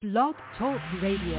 Blog Talk Radio.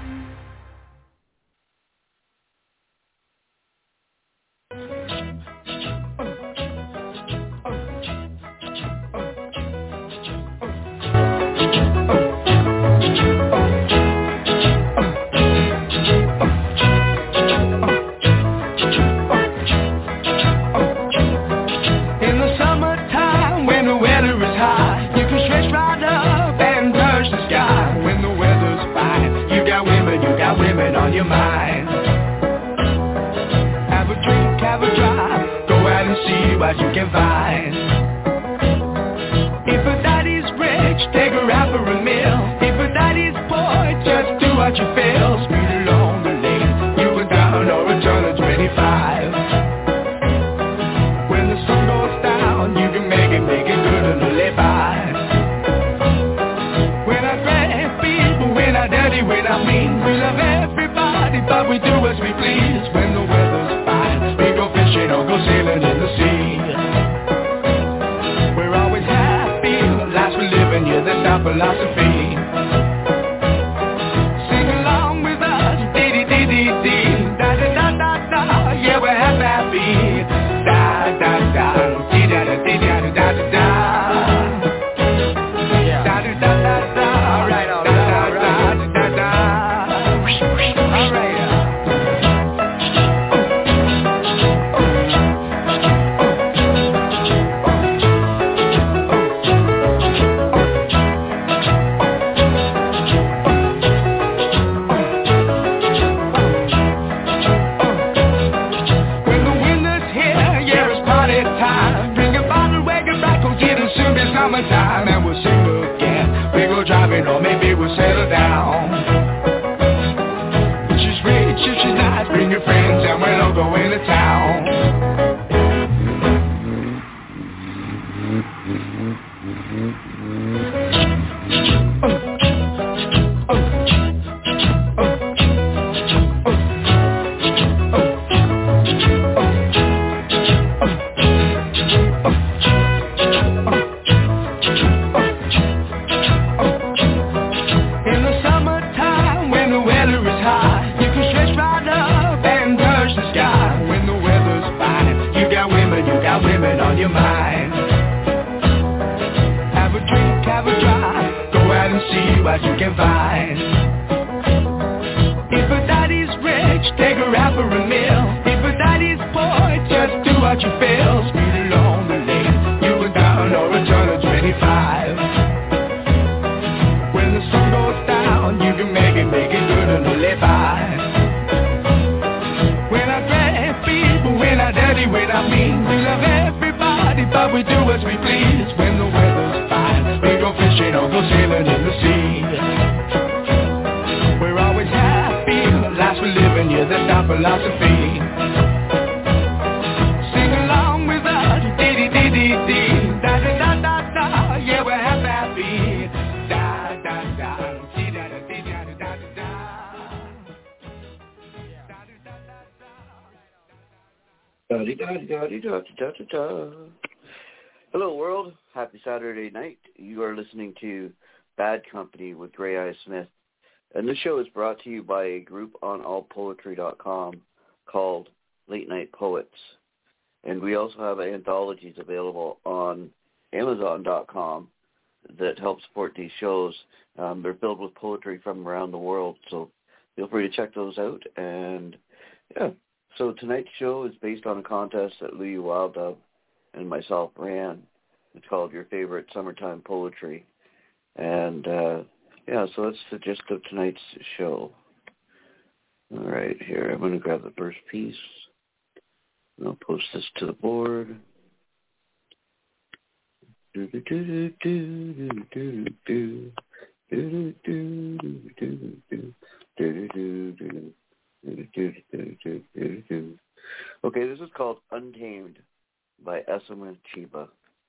On your mind. Have a drink, have a drive, go out and see what you can find. If a daddy's rich, take her out for a meal. If a daddy's poor, just do what you feel. Speed along the lane, you go down or a turn of 25. When the sun goes down, you can make it good and live by. We're not great people, we're not dirty, we're not mean. We love everybody, but we do as we please. When the weather's fine, we go fishing or go sailing in the sea. We're always happy, the lives we live in, yeah, that's our philosophy. Sing along with us, dee-dee-dee-dee-dee, da-da-da-da-da, yeah, we're happy, da-da-da, dee-da-da-dee-da-da-da-da. Summertime and we'll sing again. We go driving or maybe we'll settle down. If she's rich, if she's nice, bring your friends and we'll all go into town. You can find. If a daddy's rich, take her out for a meal. If a daddy's poor, just do what you feel. Speed along the lane, you go down or a turn of 25. When the sun goes down, you can make it good and live by. We're not great people, we're not dirty, we're not mean. We love everybody, but we do as we please. When the weather's fine, we go fishing or go sailing in the sea. We're always happy, the lives we live in, yeah, that's our philosophy. Sing along with us, dee-dee-dee-dee-dee, da-da-da-da-da, yeah, we're happy, da-da-da, dee-da-da-dee-da-da-da-da. Da-dee-da-dee-da-dee-da-da-da-da. Hello world, happy Saturday night. You are listening to Bad Company with Gray Eye Smith. And this show is brought to you by a group on allpoetry.com called Late Night Poets. And we also have anthologies available on Amazon.com that help support these shows. They're filled with poetry from around the world, so feel free to check those out. And yeah, so tonight's show is based on a contest that Louis Wilddove and myself ran. It's called Your Favorite Summertime Poetry. And yeah, so that's the gist of tonight's show. All right, here, I'm going to grab the first piece. And I'll post this to the board. Okay, this is called Untamed by Esama Chiba.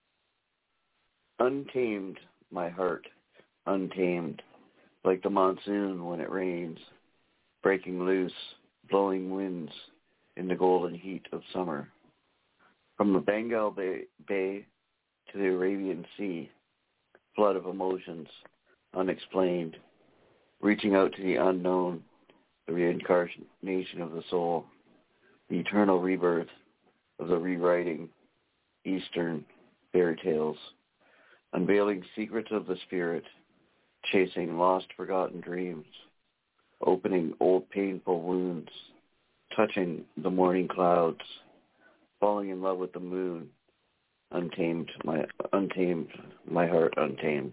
Untamed, my heart, untamed, like the monsoon when it rains, breaking loose, blowing winds in the golden heat of summer. From the Bengal Bay to the Arabian Sea, flood of emotions, unexplained, reaching out to the unknown, the reincarnation of the soul, the eternal rebirth of the rewriting Eastern fairy tales, unveiling secrets of the spirit, chasing lost, forgotten dreams, opening old painful wounds, touching the morning clouds, falling in love with the moon, untamed, my heart untamed.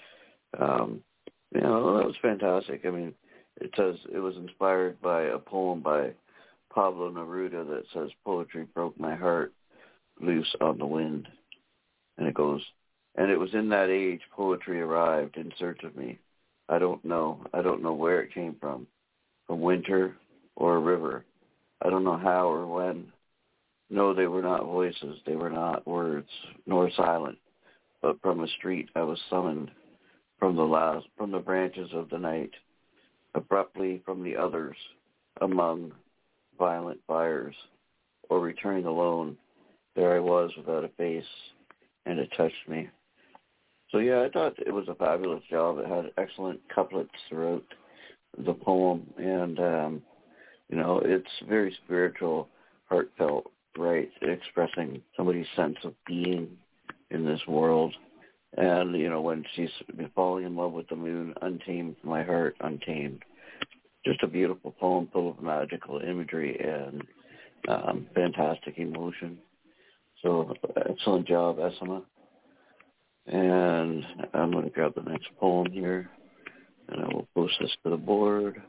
That was fantastic. I mean, it says it was inspired by a poem by Pablo Neruda that says, "Poetry broke my heart loose on the wind." And it goes, "And it was in that age poetry arrived in search of me. I don't know where it came from winter or a river. I don't know how or when. No, they were not voices, they were not words, nor silent, but from a street I was summoned from the branches of the night, abruptly from the others, among violent fires, or returning alone. There I was without a face, and it touched me." So yeah, I thought it was a fabulous job. It had excellent couplets throughout the poem, and it's very spiritual, heartfelt, right, expressing somebody's sense of being in this world. And when she's falling in love with the moon, untamed, my heart untamed. Just a beautiful poem full of magical imagery and fantastic emotion. So excellent job, Esima. And I'm going to grab the next poem here, and I will post this to the board.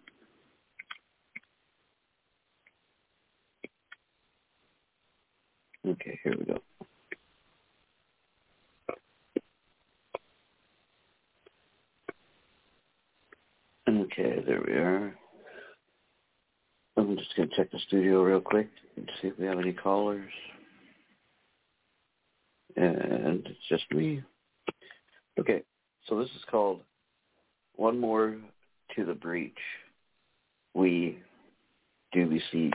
Okay, here we go. Okay, there we are. I'm just going to check the studio real quick and see if we have any callers. And it's just me. Okay, so this is called "One More to the Breach. We do beseech.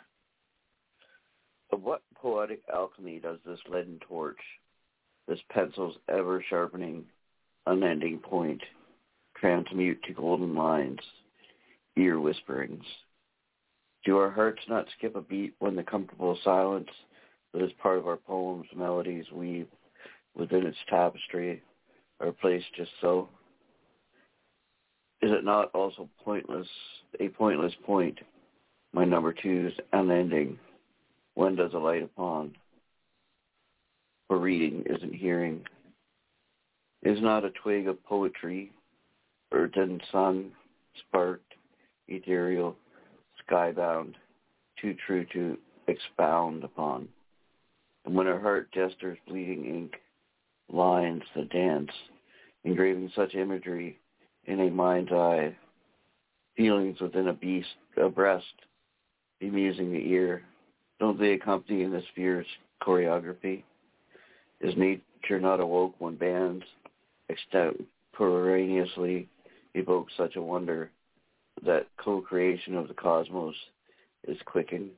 Of what poetic alchemy does this leaden torch, this pencil's ever-sharpening, unending point, transmute to golden lines, ear whisperings? Do our hearts not skip a beat when the comfortable silence that is part of our poem's melodies weave within its tapestry are placed just so? Is it not also a pointless point, my number two's unending? When does a light upon? For reading isn't hearing. Is not a twig of poetry, earth and sun, sparked, ethereal, skybound, too true to expound upon? And when her heart gestures bleeding ink, lines that dance, engraving such imagery in a mind's eye, feelings within a breast, bemusing the ear, don't they accompany in this fierce choreography? Is nature not awoke when bands extemporaneously evoke such a wonder that co-creation of the cosmos is quickened?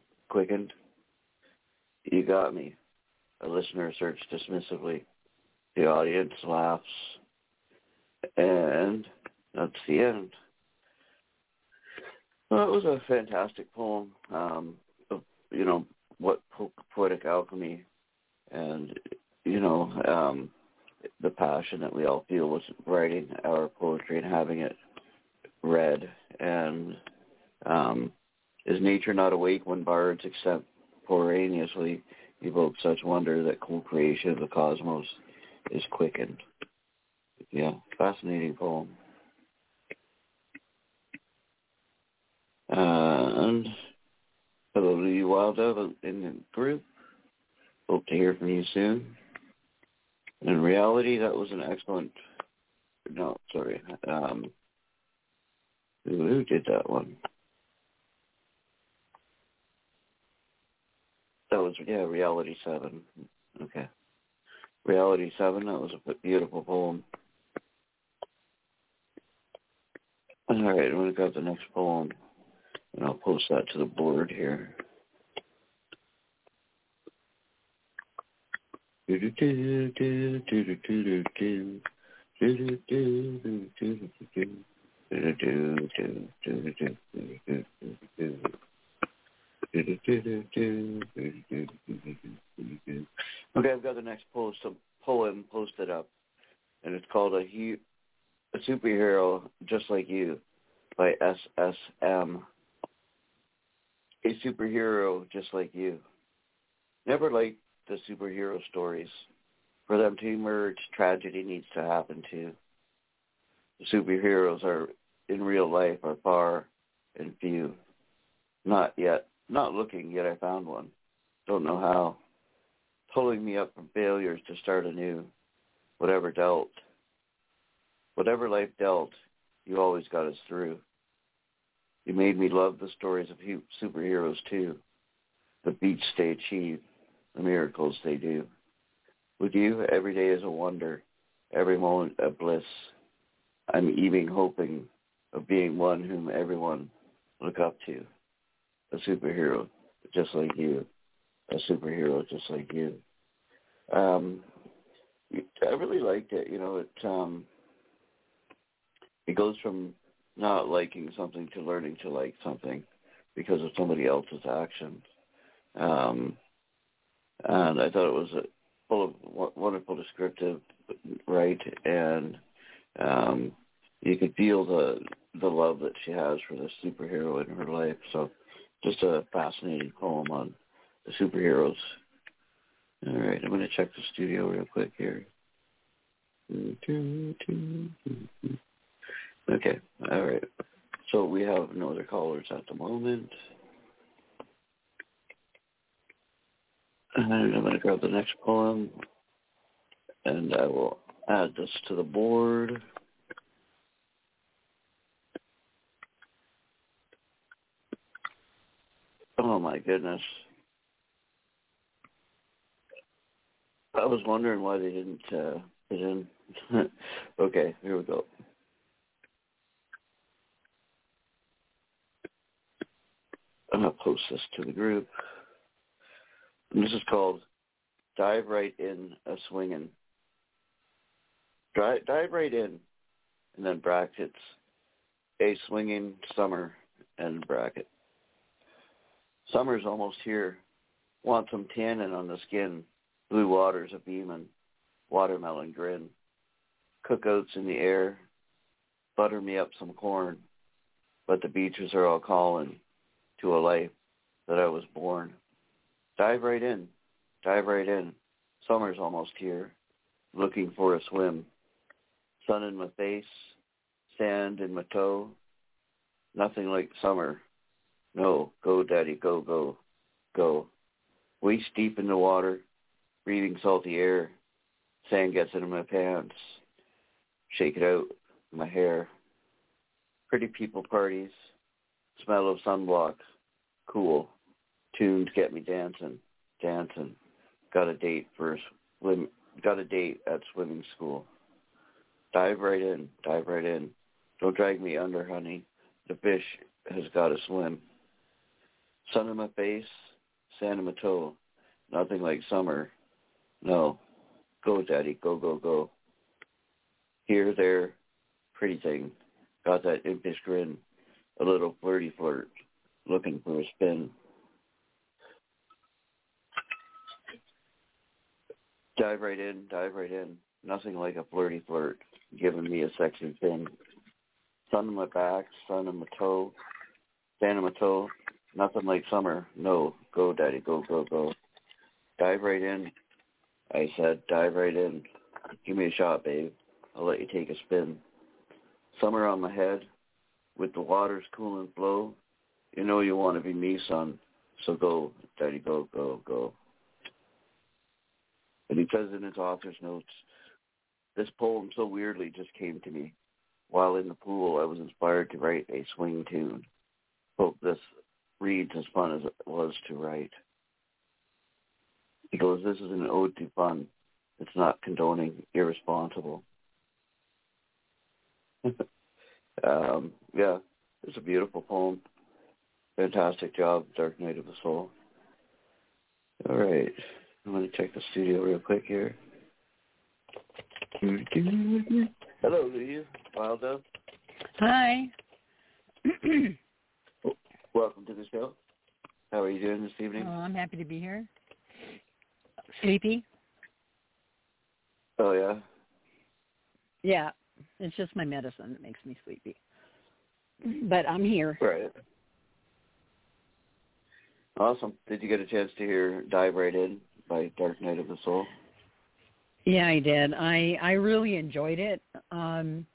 You got me. A listener asserts dismissively. The audience laughs. And that's the end. Well, it was a fantastic poem. What poetic alchemy and, the passion that we all feel was writing our poetry and having it read. And is nature not awake when bards extemporaneously evoke such wonder that co-creation of the cosmos is quickened? Yeah, fascinating poem. And hello to you, Wild Dove, in the group. Hope to hear from you soon. In reality, that was an excellent... No, sorry. Who did that one? That was, Reality 7. Okay. Reality 7, that was a beautiful poem. All right, I'm going to grab the next poem, and I'll post that to the board here. Okay, I've got the next poem posted up, and it's called A Superhero Just Like You by SSM. A superhero just like you. Never liked the superhero stories. For them to emerge, tragedy needs to happen too. The superheroes are in real life are far and few. Not looking, yet I found one. Don't know how. Pulling me up from failures to start anew. Whatever life dealt, you always got us through. You made me love the stories of superheroes too. The feats they achieve, the miracles they do. With you, every day is a wonder, every moment a bliss. I'm even hoping of being one whom everyone look up to. A superhero just like you. A superhero just like you. I really liked it. You know, it goes from not liking something to learning to like something because of somebody else's actions. And I thought it was full of wonderful descriptive, right? And you could feel the love that she has for the superhero in her life. So just a fascinating poem on the superheroes. All right, I'm going to check the studio real quick here. Okay, all right. So we have no other callers at the moment. And I'm going to grab the next poem, and I will add this to the board. Oh, my goodness. I was wondering why they didn't put in. Okay, here we go. I'm going to post this to the group. And this is called Dive Right In a Swingin'. Dive right in, and then brackets, a swinging summer, and bracket. Summer's almost here. Want some tannin on the skin. Blue waters a beamin'. Watermelon grin. Cookouts in the air. Butter me up some corn. But the beaches are all calling to a life that I was born. Dive right in. Dive right in. Summer's almost here. Looking for a swim. Sun in my face. Sand in my toe. Nothing like summer. No, go, daddy, go, go, go. Waist deep in the water, breathing salty air. Sand gets into my pants. Shake it out in my hair. Pretty people parties. Smell of sunblock. Cool. Tunes get me dancing, dancing. Got a date at swimming school. Dive right in, dive right in. Don't drag me under, honey. The fish has got to swim. Sun in my face, sand in my toe. Nothing like summer. No. Go, daddy, go, go, go. Here, there, pretty thing. Got that impish grin. A little flirty flirt. Looking for a spin. Dive right in, dive right in. Nothing like a flirty flirt. Giving me a sexy pin. Sun in my back, sun in my toe. Sand in my toe. Nothing like summer. No. Go, daddy, go, go, go. Dive right in. I said, dive right in. Give me a shot, babe. I'll let you take a spin. Summer on my head. With the water's cool and flow. You know you want to be me, son. So go, daddy, go, go, go. And he says in his author's notes, this poem so weirdly just came to me. While in the pool, I was inspired to write a swing tune. Hope this reads as fun as it was to write. He goes, this is an ode to fun. It's not condoning irresponsible. Yeah, it's a beautiful poem. Fantastic job, Dark Night of the Soul. All right, I'm going to check the studio real quick here. Hello, Louise. Wild Dove. Hi. Welcome to the show. How are you doing this evening? I'm happy to be here. Sleepy? Oh, yeah? Yeah, it's just my medicine that makes me sleepy. But I'm here. Right. Awesome. Did you get a chance to Dive Right In by Dark Night of the Soul? Yeah, I did. I really enjoyed it. Hold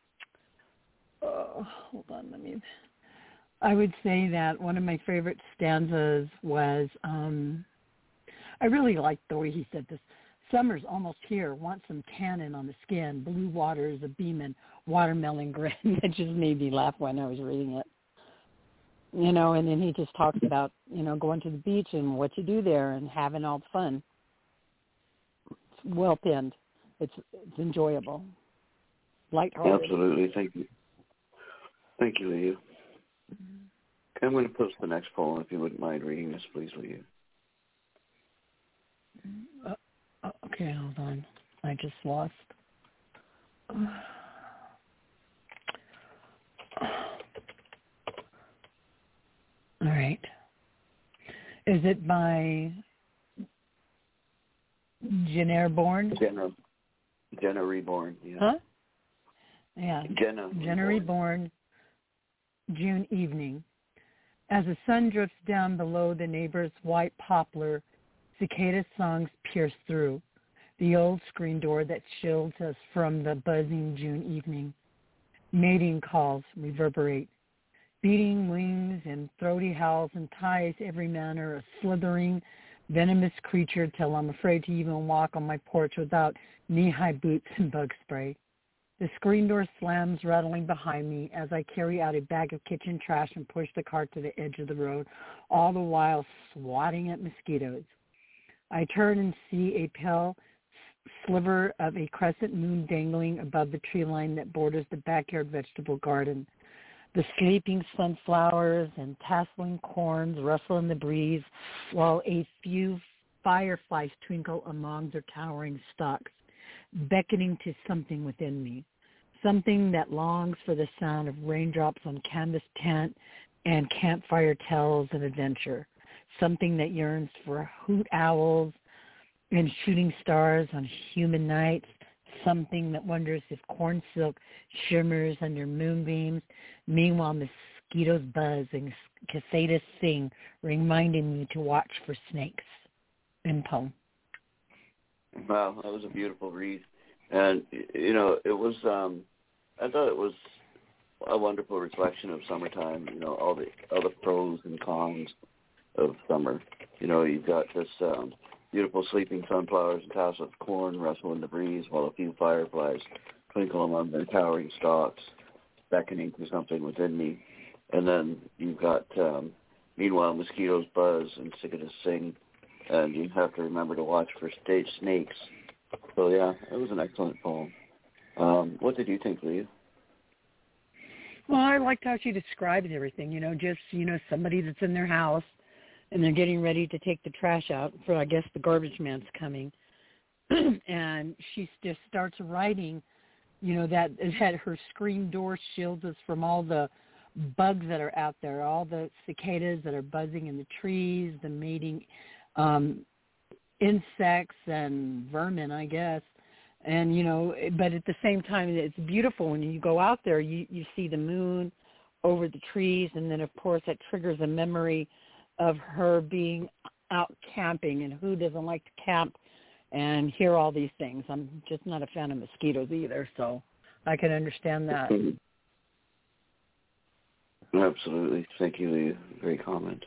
on, I would say that one of my favorite stanzas was, I really liked the way he said this. Summer's almost here. Want some tannin on the skin. Blue waters a beamin', watermelon grin. That just made me laugh when I was reading it. And then he just talks about, going to the beach and what you do there and having all the fun. It's well penned. It's enjoyable. Lighthearted. Absolutely. Thank you. Thank you, Leah. I'm going to post the next poem, if you wouldn't mind reading this, please, Leah. Okay, hold on. I just lost. All right. Is it by Jenna Reborn? Jenna Reborn, yeah. Huh? Yeah. Jenna Reborn, June evening. As the sun drifts down below the neighbor's white poplar, cicada songs pierce through the old screen door that shields us from the buzzing June evening. Mating calls reverberate. Beating wings and throaty howls entice every manner of slithering, venomous creature till I'm afraid to even walk on my porch without knee-high boots and bug spray. The screen door slams rattling behind me as I carry out a bag of kitchen trash and push the cart to the edge of the road, all the while swatting at mosquitoes. I turn and see a pale sliver of a crescent moon dangling above the tree line that borders the backyard vegetable garden. The sleeping sunflowers and tasseling corns rustle in the breeze, while a few fireflies twinkle among their towering stalks, beckoning to something within me, something that longs for the sound of raindrops on canvas tent and campfire tales of adventure, something that yearns for hoot owls and shooting stars on human nights, something that wonders if corn silk shimmers under moonbeams. Meanwhile, mosquitoes buzz and cicadas sing, reminding me to watch for snakes. End poem. Wow, that was a beautiful read. And, it was, I thought it was a wonderful reflection of summertime, all the pros and cons of summer. You've got this beautiful sleeping sunflowers and tassels of corn rustle in the breeze, while a few fireflies twinkle among their towering stalks, beckoning to something within me. And then you've got, meanwhile, mosquitoes buzz and cicadas sing, and you have to remember to watch for stage snakes. So, yeah, it was an excellent poem. What did you think, Leah? Well, I liked how she described everything, somebody that's in their house and they're getting ready to take the trash out for, I guess, the garbage man's coming. And she just starts writing, that her screen door shields us from all the bugs that are out there, all the cicadas that are buzzing in the trees, the mating insects and vermin, I guess. And, but at the same time, it's beautiful when you go out there, you see the moon over the trees. And then, of course, that triggers a memory of her being out camping, and who doesn't like to camp and hear all these things. I'm just not a fan of mosquitoes either, so I can understand that. Absolutely. Thank you, Leah. Great comment.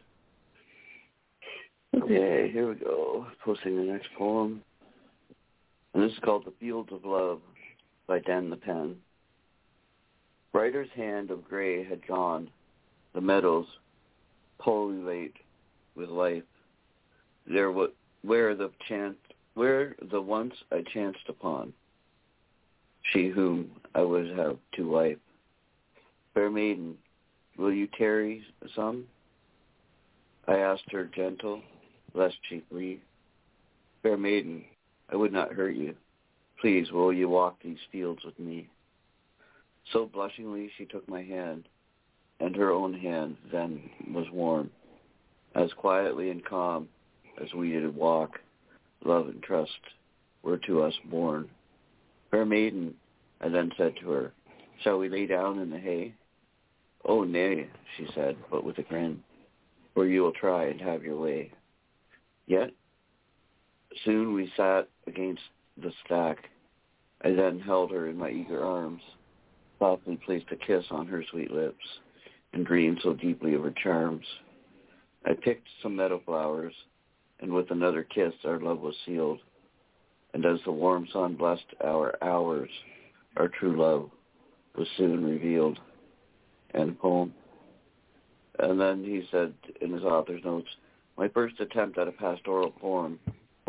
Okay, here we go. Posting the next poem. And this is called The Fields of Love by Dan the Pen. Writer's hand of gray had gone, the meadows pullulate with life. There where the once I chanced upon, she whom I would have to wife. Fair maiden, will you tarry some? I asked her gentle, lest she flee. Fair maiden, I would not hurt you. Please, will you walk these fields with me? So blushingly she took my hand, and her own hand then was warm. As quietly and calm as we did walk, love and trust were to us born. Fair maiden, I then said to her, shall we lay down in the hay? Oh, nay, she said, but with a grin, for you will try and have your way. Yet, soon we sat against the stack. I then held her in my eager arms, softly placed a kiss on her sweet lips, and dreamed so deeply of her charms. I picked some meadow flowers, and with another kiss our love was sealed. And as the warm sun blessed our hours, our true love was soon revealed. End poem. And then he said in his author's notes, my first attempt at a pastoral poem.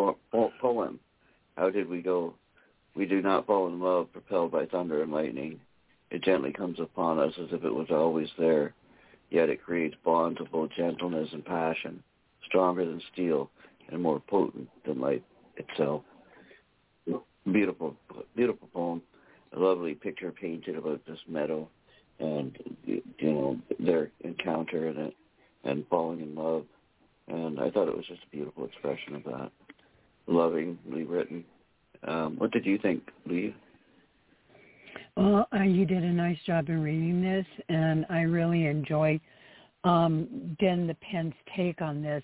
How did we go? We do not fall in love propelled by thunder and lightning. It gently comes upon us as if it was always there, yet it creates bonds of both gentleness and passion, stronger than steel and more potent than life itself. Beautiful, beautiful poem. A lovely picture painted about this meadow and, their encounter in it and falling in love. And I thought it was just a beautiful expression of that. Lovingly written. What did you think, Lee? Well, you did a nice job in reading this, and I really enjoyed Den the Penn's take on this,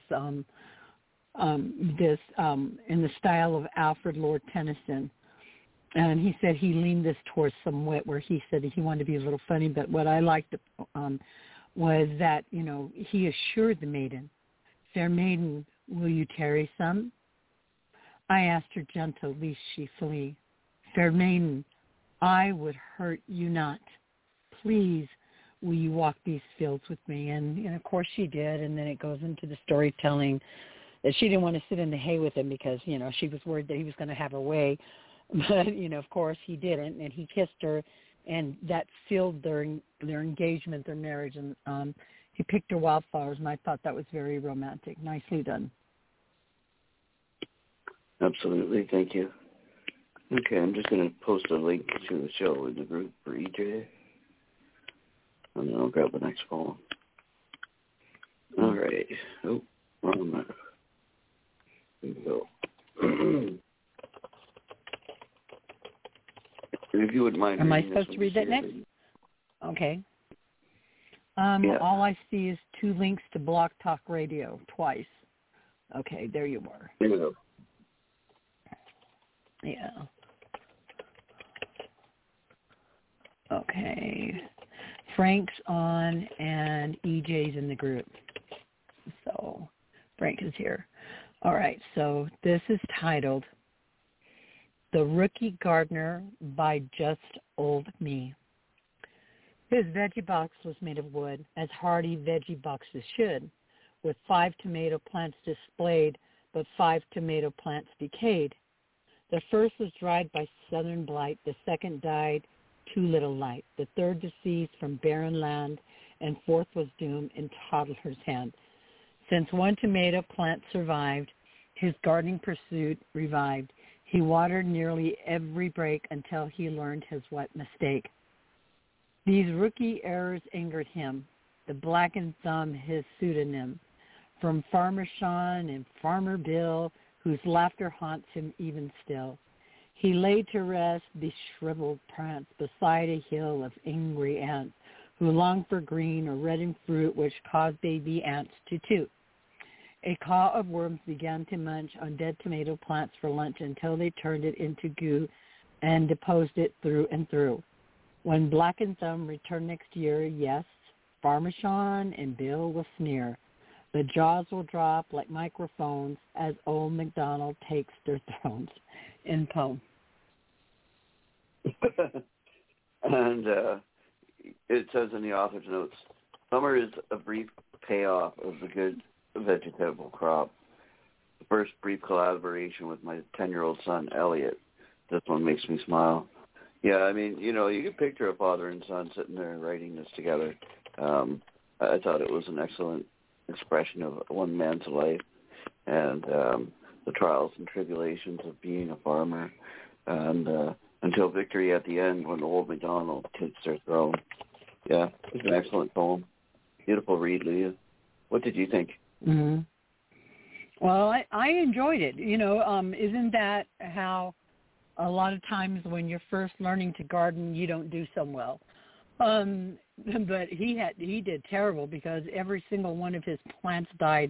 in the style of Alfred Lord Tennyson. And he said he leaned this towards some wit, where he said he wanted to be a little funny. But what I liked was that, he assured the maiden, fair maiden, will you tarry some? I asked her gentle, lest she flee. Fair maiden, I would hurt you not. Please, will you walk these fields with me? And of course she did. And then it goes into the storytelling that she didn't want to sit in the hay with him because, she was worried that he was going to have her way. But, of course he didn't. And he kissed her, and that sealed their engagement, their marriage. And he picked her wildflowers, and I thought that was very romantic. Nicely done. Absolutely. Thank you. Okay, I'm just going to post a link to the show in the group for EJ. And then I'll grab the next poem. All right. Oh, wrong one. There we go. If you wouldn't mind. Am I supposed to read that next? Okay. Yeah. All I see is 2 links to Blog Talk Radio twice. Okay, there you are. There we go. Yeah. Okay. Frank's on and EJ's in the group. So Frank is here. All right, so this is titled The Rookie Gardener by Just Old Me. His veggie box was made of wood, as hardy veggie boxes should, with 5 tomato plants displayed, but 5 tomato plants decayed. The first was dried by southern blight, the second died too little light, the third deceased from barren land, and fourth was doomed in toddler's hand. Since one tomato plant survived, his gardening pursuit revived. He watered nearly every break until he learned his what mistake. These rookie errors angered him, the blackened thumb his pseudonym, from Farmer Sean and Farmer Bill, whose laughter haunts him even still. He lay to rest the shriveled plants beside a hill of angry ants, who longed for green or reddened fruit which caused baby ants to toot. A caw of worms began to munch on dead tomato plants for lunch until they turned it into goo and deposed it through and through. When Black and Thumb returned next year, yes, Farmer Sean and Bill will sneer. The jaws will drop like microphones as old MacDonald takes their thrones. In poem. And it says in the author's notes, summer is a brief payoff of the good vegetable crop. The first brief collaboration with my 10-year-old son, Elliot. This one makes me smile. Yeah, I mean, you can picture a father and son sitting there writing this together. I thought it was an excellent expression of one man's life and the trials and tribulations of being a farmer, and until victory at the end when old MacDonald takes their throne. Yeah, it's an excellent poem. Beautiful read, Leah. What did you think? Mm-hmm. Well, I enjoyed it. Isn't that how a lot of times when you're first learning to garden, you don't do so well? But he did terrible because every single one of his plants died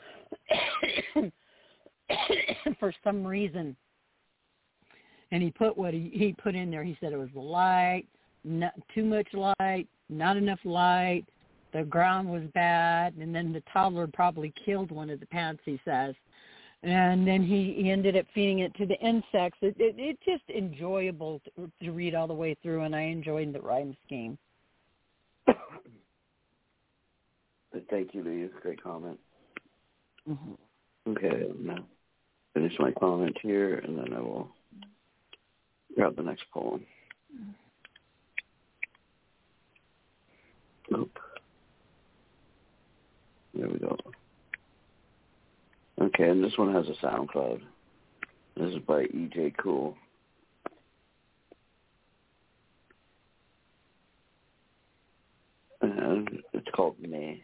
for some reason. And he put what he put in there. He said it was light, not too much light, not enough light. The ground was bad, and then the toddler probably killed one of the plants, he says. And then he ended up feeding it to the insects. It's just enjoyable to read all the way through, and I enjoyed the rhyme scheme. Thank you, Leah. Great comment. Mm-hmm. Okay, I'll now finish my comment here, and then I will grab the next poem. Nope. There we go. Okay, and this one has a SoundCloud. This is by E.J. Cool. And it's called May.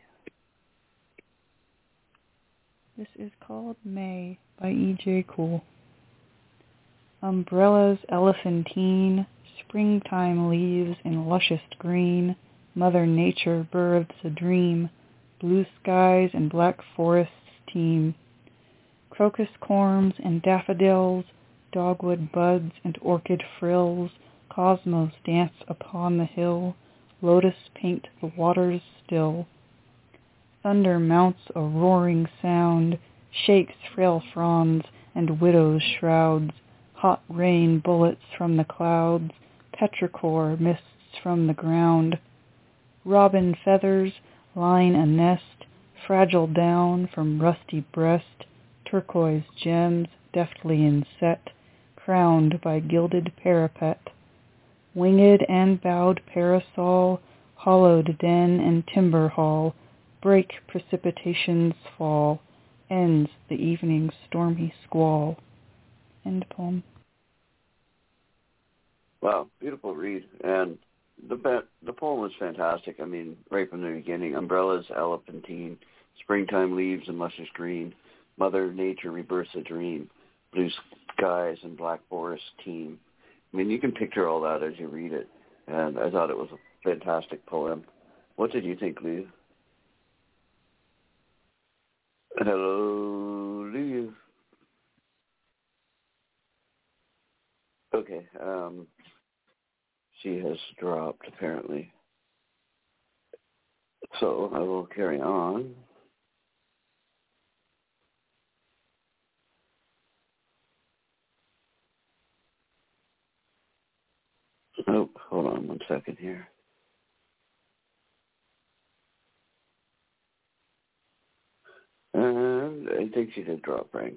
This is called May by E.J. Cool. Umbrellas elephantine, springtime leaves in lushest green, Mother Nature births a dream, blue skies and black forests teem. Crocus corms and daffodils, dogwood buds and orchid frills, cosmos dance upon the hill, lotus paint the waters still. Thunder mounts a roaring sound, shakes frail fronds and widow's shrouds, hot rain bullets from the clouds, petrichor mists from the ground. Robin feathers line a nest, fragile down from rusty breast, turquoise gems deftly inset, crowned by gilded parapet. Winged and bowed parasol, hollowed den and timber hall, break precipitation's fall, ends the evening's stormy squall. End poem. Wow, beautiful read. And the poem was fantastic. I mean, right from the beginning, umbrellas, elephantine, springtime leaves and luscious green, Mother Nature rebirths a dream, blue skies and black forest teem. I mean, you can picture all that as you read it, and I thought it was a fantastic poem. What did you think, Leah? Hello, Leah. Okay, she has dropped, apparently. So I will carry on. Oh, hold on 1 second here. And I think she did drop, Frank.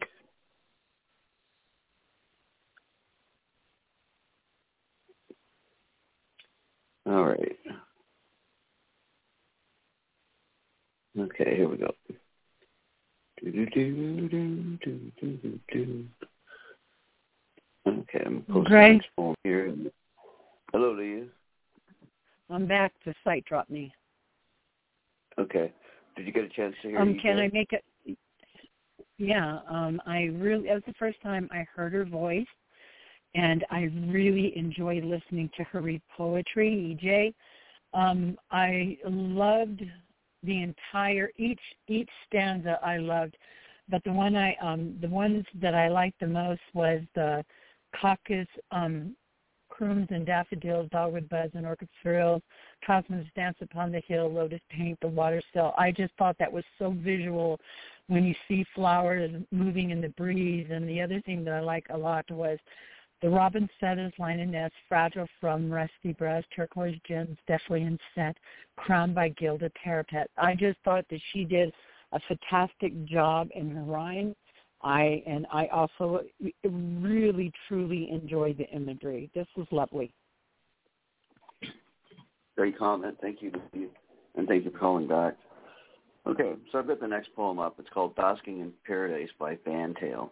All right. Okay, here we go. Okay, I'm posting Gray? this poem here. Hello, Leah. I'm back. The site dropped me. Okay. Did you get a chance to hear Can I make it? Yeah, that was the first time I heard her voice, and I really enjoyed listening to her read poetry, EJ. I loved the entire, each stanza I loved, but the ones that I liked the most was the caucus, crooms and daffodils, dogwood buds and orchid frills, cosmos dance upon the hill, lotus paint the water still. I just thought that was so visual when you see flowers moving in the breeze. And the other thing that I like a lot was the robin's feathers line a nest, fragile from rusty breast, turquoise gems deftly inset, crowned by gilded parapet. I just thought that she did a fantastic job in her rhyme. I also really, truly enjoyed the imagery. This was lovely. Great comment. Thank you, and thank you for calling back. Okay, so I've got the next poem up. It's called Basking in Paradise by Fantail.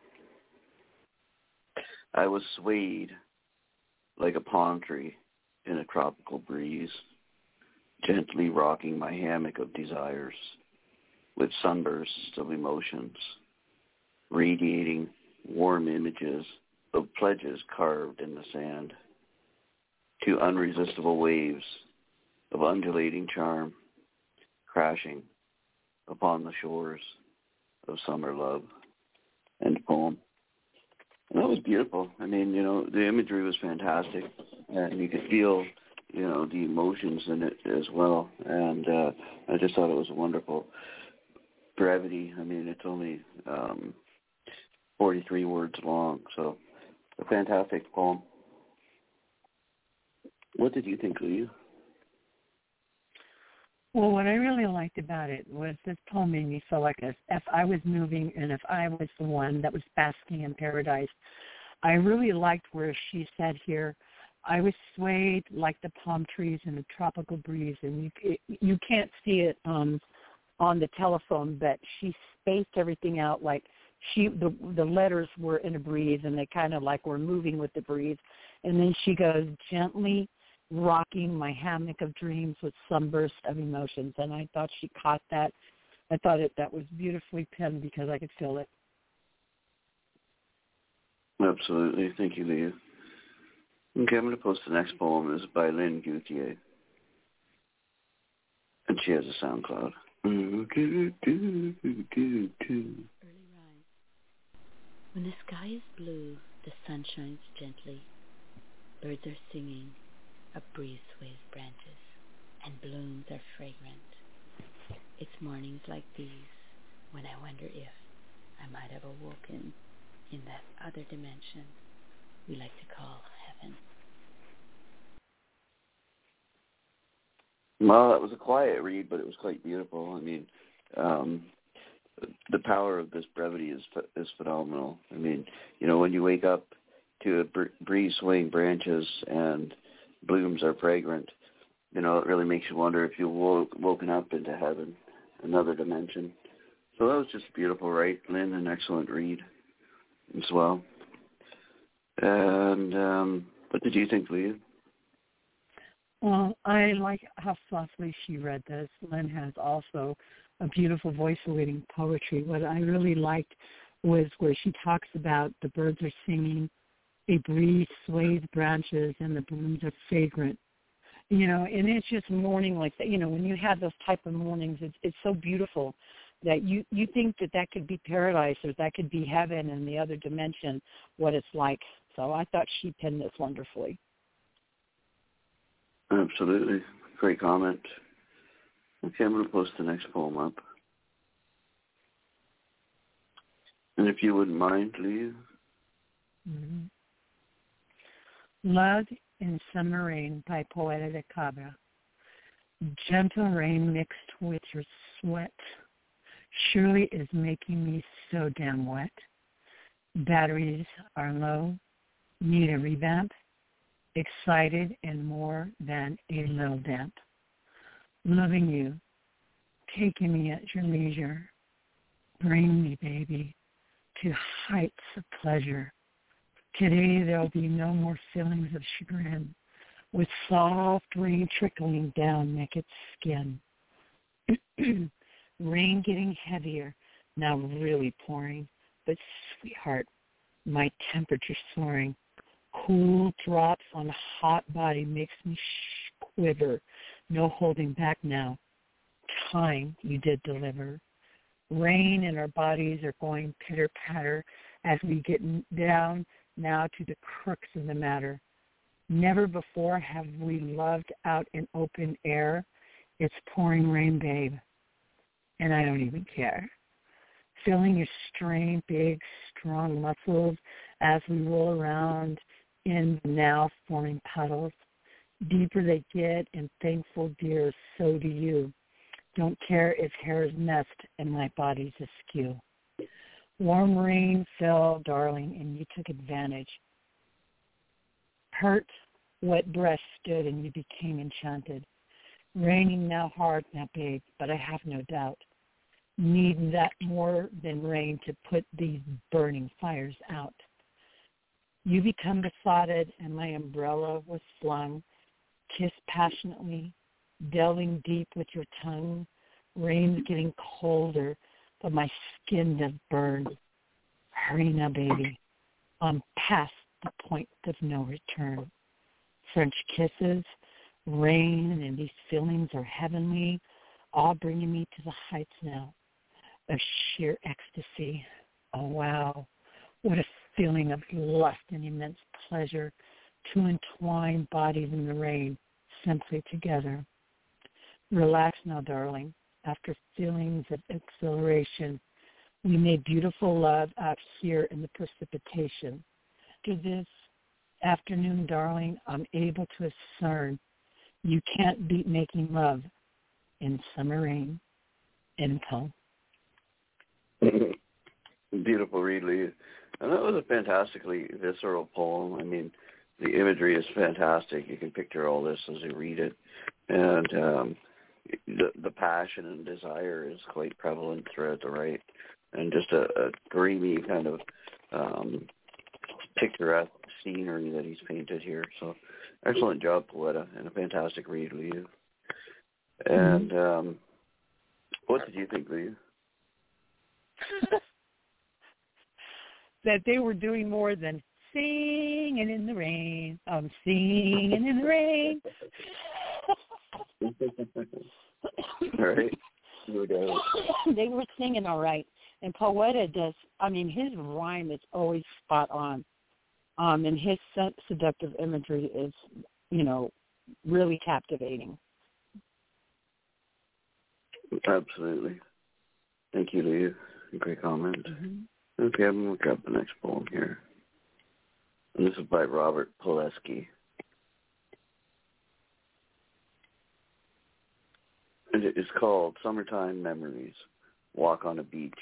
I was swayed like a palm tree in a tropical breeze. gently rocking my hammock of desires with sunbursts of emotions, radiating warm images of pledges carved in the sand, to unresistible waves of undulating charm crashing upon the shores of summer love. End poem. And that was beautiful. I mean, the imagery was fantastic, and you could feel, the emotions in it as well. And I just thought it was wonderful. Brevity, I mean, it's only 43 words long, so a fantastic poem. What did you think, Leah? Well, what I really liked about it was this poem made me feel like if I was moving and if I was the one that was basking in paradise. I really liked where she said here, I was swayed like the palm trees in a tropical breeze. And you can't see it on the telephone, but she spaced everything out like the letters were in a breeze, and they kind of like were moving with the breeze. And then she goes, gently rocking my hammock of dreams with sunburst of emotions. And I thought she caught that. I thought that was beautifully penned because I could feel it. Absolutely. Thank you, Leah. Okay, I'm going to post the next poem. It's by Lynn Gauthier. And she has a SoundCloud. Early rise. When the sky is blue, the sun shines gently. Birds are singing. A breeze sways branches, and blooms are fragrant. It's mornings like these when I wonder if I might have awoken in that other dimension we like to call heaven. Well, that was a quiet read, but it was quite beautiful. I mean, the power of this brevity is phenomenal. I mean, when you wake up to a breeze swaying branches and blooms are fragrant, it really makes you wonder if you've woken up into heaven, another dimension. So that was just beautiful, right, Lynn? An excellent read as well. And what did you think, Leah? Well, I like how softly she read this. Lynn has also a beautiful voice of reading poetry. What I really liked was where she talks about the birds are singing, a breeze sways branches, and the blooms are fragrant. And it's just morning like that. When you have those type of mornings, it's so beautiful that you think that could be paradise or that could be heaven in the other dimension, what it's like. So I thought she penned this wonderfully. Absolutely. Great comment. Okay, I'm going to post the next poem up. And if you wouldn't mind, Leah. Mm-hmm. Love in Summer Rain by Poeta de Cabra. Gentle rain mixed with your sweat surely is making me so damn wet. Batteries are low, need a revamp, excited and more than a little damp. Loving you, taking me at your leisure. Bring me, baby, to heights of pleasure. Today there'll be no more feelings of chagrin, with soft rain trickling down naked skin. Rain getting heavier, now really pouring, but sweetheart, my temperature soaring. Cool drops on a hot body makes me quiver. No holding back now. Time you did deliver. Rain and our bodies are going pitter-patter as we get down now to the crux of the matter. Never before have we loved out in open air. It's pouring rain, babe, and I don't even care. Feeling your strained, big, strong muscles as we roll around in the now forming puddles. Deeper they get, and thankful, dear, so do you. Don't care if hair is messed and my body's askew. Warm rain fell, darling, and you took advantage. Hurt, wet breast stood, and you became enchanted. Raining now hard, now babe, but I have no doubt. Need that more than rain to put these burning fires out. You become besotted, and my umbrella was flung. Kissed passionately, delving deep with your tongue. Rain's getting colder, but my skin does burn. Hurry now, baby. I'm past the point of no return. French kisses, rain, and these feelings are heavenly, all bringing me to the heights now of sheer ecstasy. Oh, wow. What a feeling of lust and immense pleasure to entwine bodies in the rain, simply together. Relax now, darling. After feelings of exhilaration, we made beautiful love out here in the precipitation. To this afternoon, darling, I'm able to discern you can't beat making love in summer rain. End poem. Beautiful read, Lee. And that was a fantastically visceral poem. I mean, the imagery is fantastic. You can picture all this as you read it. And the passion and desire is quite prevalent throughout the right. And just a dreamy kind of picturesque scenery that he's painted here. So excellent job, Poeta, and a fantastic read, Lee. And what did you think, Lee? That they were doing more than singing in the rain. I'm singing in the rain. All right. They were singing all right. And Poeta does, I mean, his rhyme is always spot on. And his seductive imagery is, really captivating. Absolutely. Thank you, Lee. Great comment. Mm-hmm. Okay, I'm going to look up the next poem here. And this is by Robert Pileski. And it is called Summertime Memories, Walk on a Beach.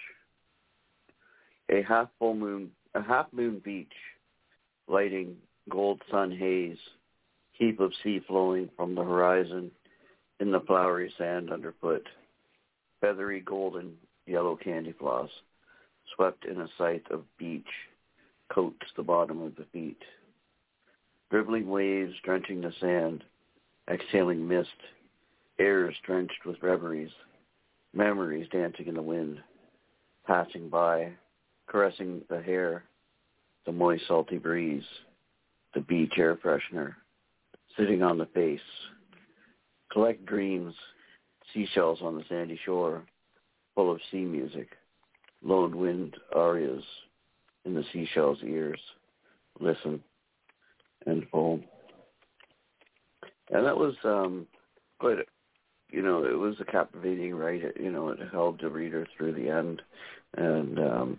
A half moon beach, lighting gold sun haze, heap of sea flowing from the horizon in the flowery sand underfoot, feathery golden yellow candy floss, swept in a sight of beach, coats the bottom of the feet. Dribbling waves drenching the sand, exhaling mist, airs drenched with reveries, memories dancing in the wind, passing by, caressing the hair, the moist salty breeze, the beach air freshener, sitting on the face. Collect dreams, seashells on the sandy shore, full of sea music, lone wind arias in the seashell's ears. Listen. End poem. And that was quite, it was a captivating write. It held the reader through the end. And,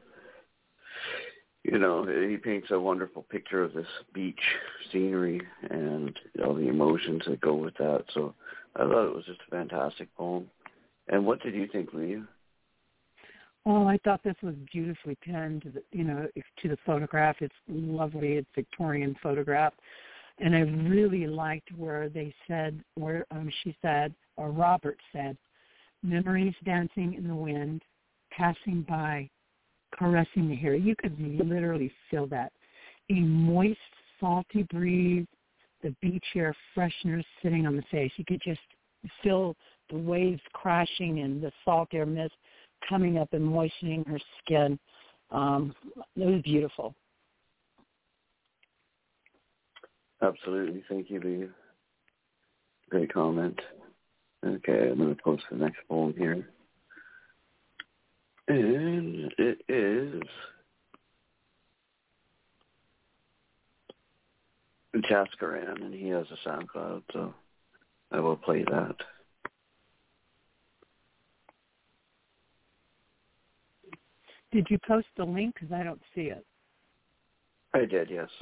he paints a wonderful picture of this beach scenery and all the emotions that go with that. So I thought it was just a fantastic poem. And what did you think, Leah? Oh, I thought this was beautifully penned, to the photograph. It's lovely. It's Victorian photograph. And I really liked where she said, or Robert said, memories dancing in the wind, passing by, caressing the hair. You could literally feel that. A moist, salty breeze, the beach air freshener sitting on the face. You could just feel the waves crashing and the salt air mist coming up and moistening her skin. It was beautiful. Absolutely. Thank you, Leah. Great comment. Okay, I'm going to post the next poem here. And it is Jaskaran, and he has a SoundCloud, so I will play that. Did you post the link? Because I don't see it. I did, yes.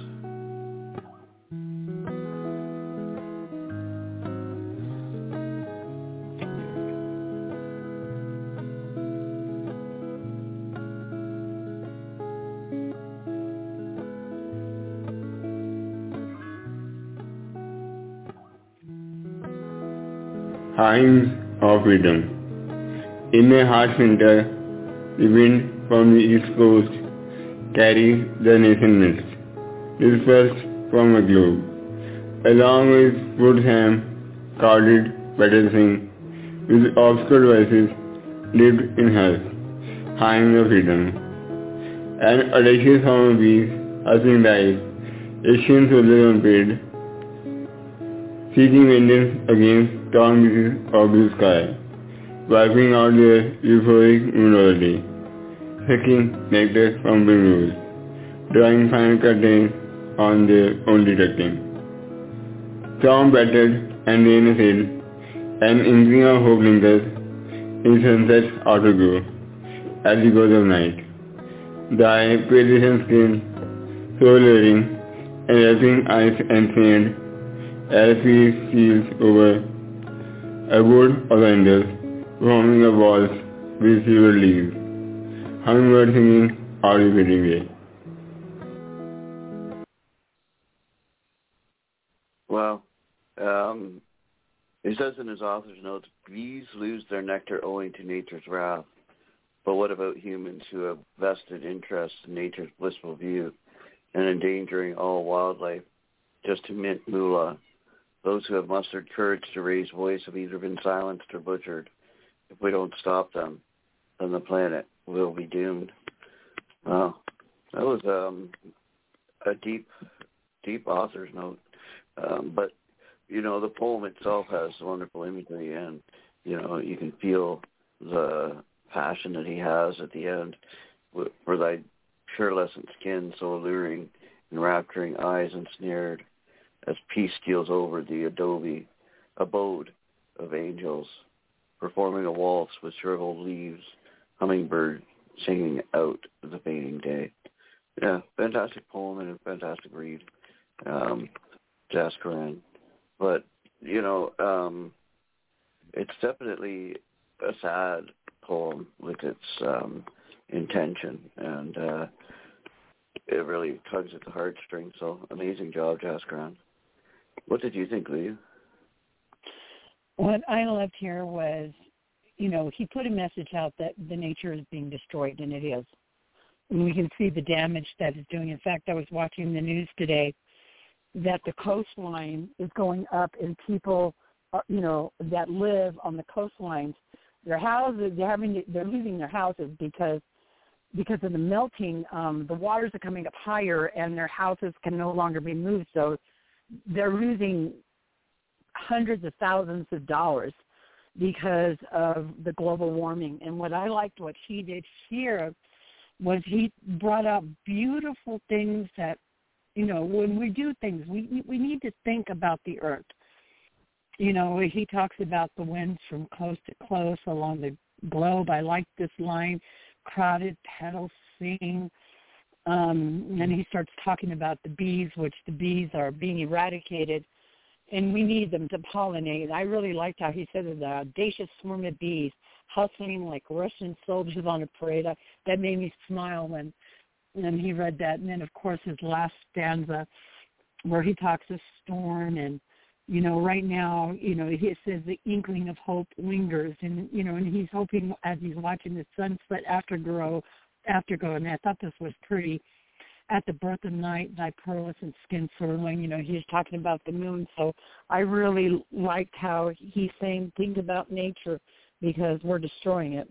Hymns of Freedom. In a harsh winter, the wind from the east coast carries the nation mist, dispersed from a globe, along with fruit ham, corded better thing, with obscure voices, lived in her, hymn of freedom. An audacious song of bees, hustling dice, Asian soldiers on parade, seeking vengeance against storm breezes of blue sky, wiping out their euphoric mood sucking nectar from primrose, drawing final curtains on their own detecting. Storm battered and rain assailed, an inkling of hope lingers in sunset's outer glow, as the goes of night. Thy palest skin, so luring, enwrapping ice and sand, as peace steals over abode of angels, forming a waltz with silver leaves, hummingbird singing out the fading day. Well, he says in his author's notes, bees lose their nectar owing to nature's wrath. But what about humans who have vested interest in nature's blissful view and endangering all wildlife just to mint moolah? Those who have mustered courage to raise voice have either been silenced or butchered. If we don't stop them, then the planet will be doomed. Well, that was a deep author's note. But, you know, the poem itself has wonderful imagery, and, you know, you can feel the passion that he has at the end, for thy purulescent skin so alluring, enrapturing eyes ensnared, as peace steals over the abode of angels, performing a waltz with shriveled leaves, hummingbird singing out the fading day. Yeah, fantastic poem and a fantastic read, Jaskaran. But, you know, it's definitely a sad poem with its intention, and it really tugs at the heartstrings. So amazing job, Jaskaran. What did you think, Leah? What I loved here was, you know, he put a message out that the nature is being destroyed, and it is. And we can see the damage that it's doing. In fact, I was watching the news today that the coastline is going up, and people, you know, that live on the coastlines, their houses, they're losing their houses because of the melting. The waters are coming up higher, and their houses can no longer be moved. So they're losing hundreds of thousands of dollars because of the global warming. And what I liked what he did here was he brought out beautiful things that, you know, when we do things, we need to think about the earth. You know, he talks about the winds from coast to coast along the globe. I like this line, crowded petals sing. And he starts talking about the bees, which the bees are being eradicated, and we need them to pollinate. I really liked how he said the audacious swarm of bees hustling like Russian soldiers on a parade. That made me smile when he read that. And then, of course, his last stanza where he talks of storm and, you know, right now, you know, he says the inkling of hope lingers, and, you know, and he's hoping as he's watching the sunset afterglow, and I thought this was pretty. At the birth of night, thy pearlescent skin swirling, you know, he's talking about the moon. So I really liked how he's saying think about nature because we're destroying it.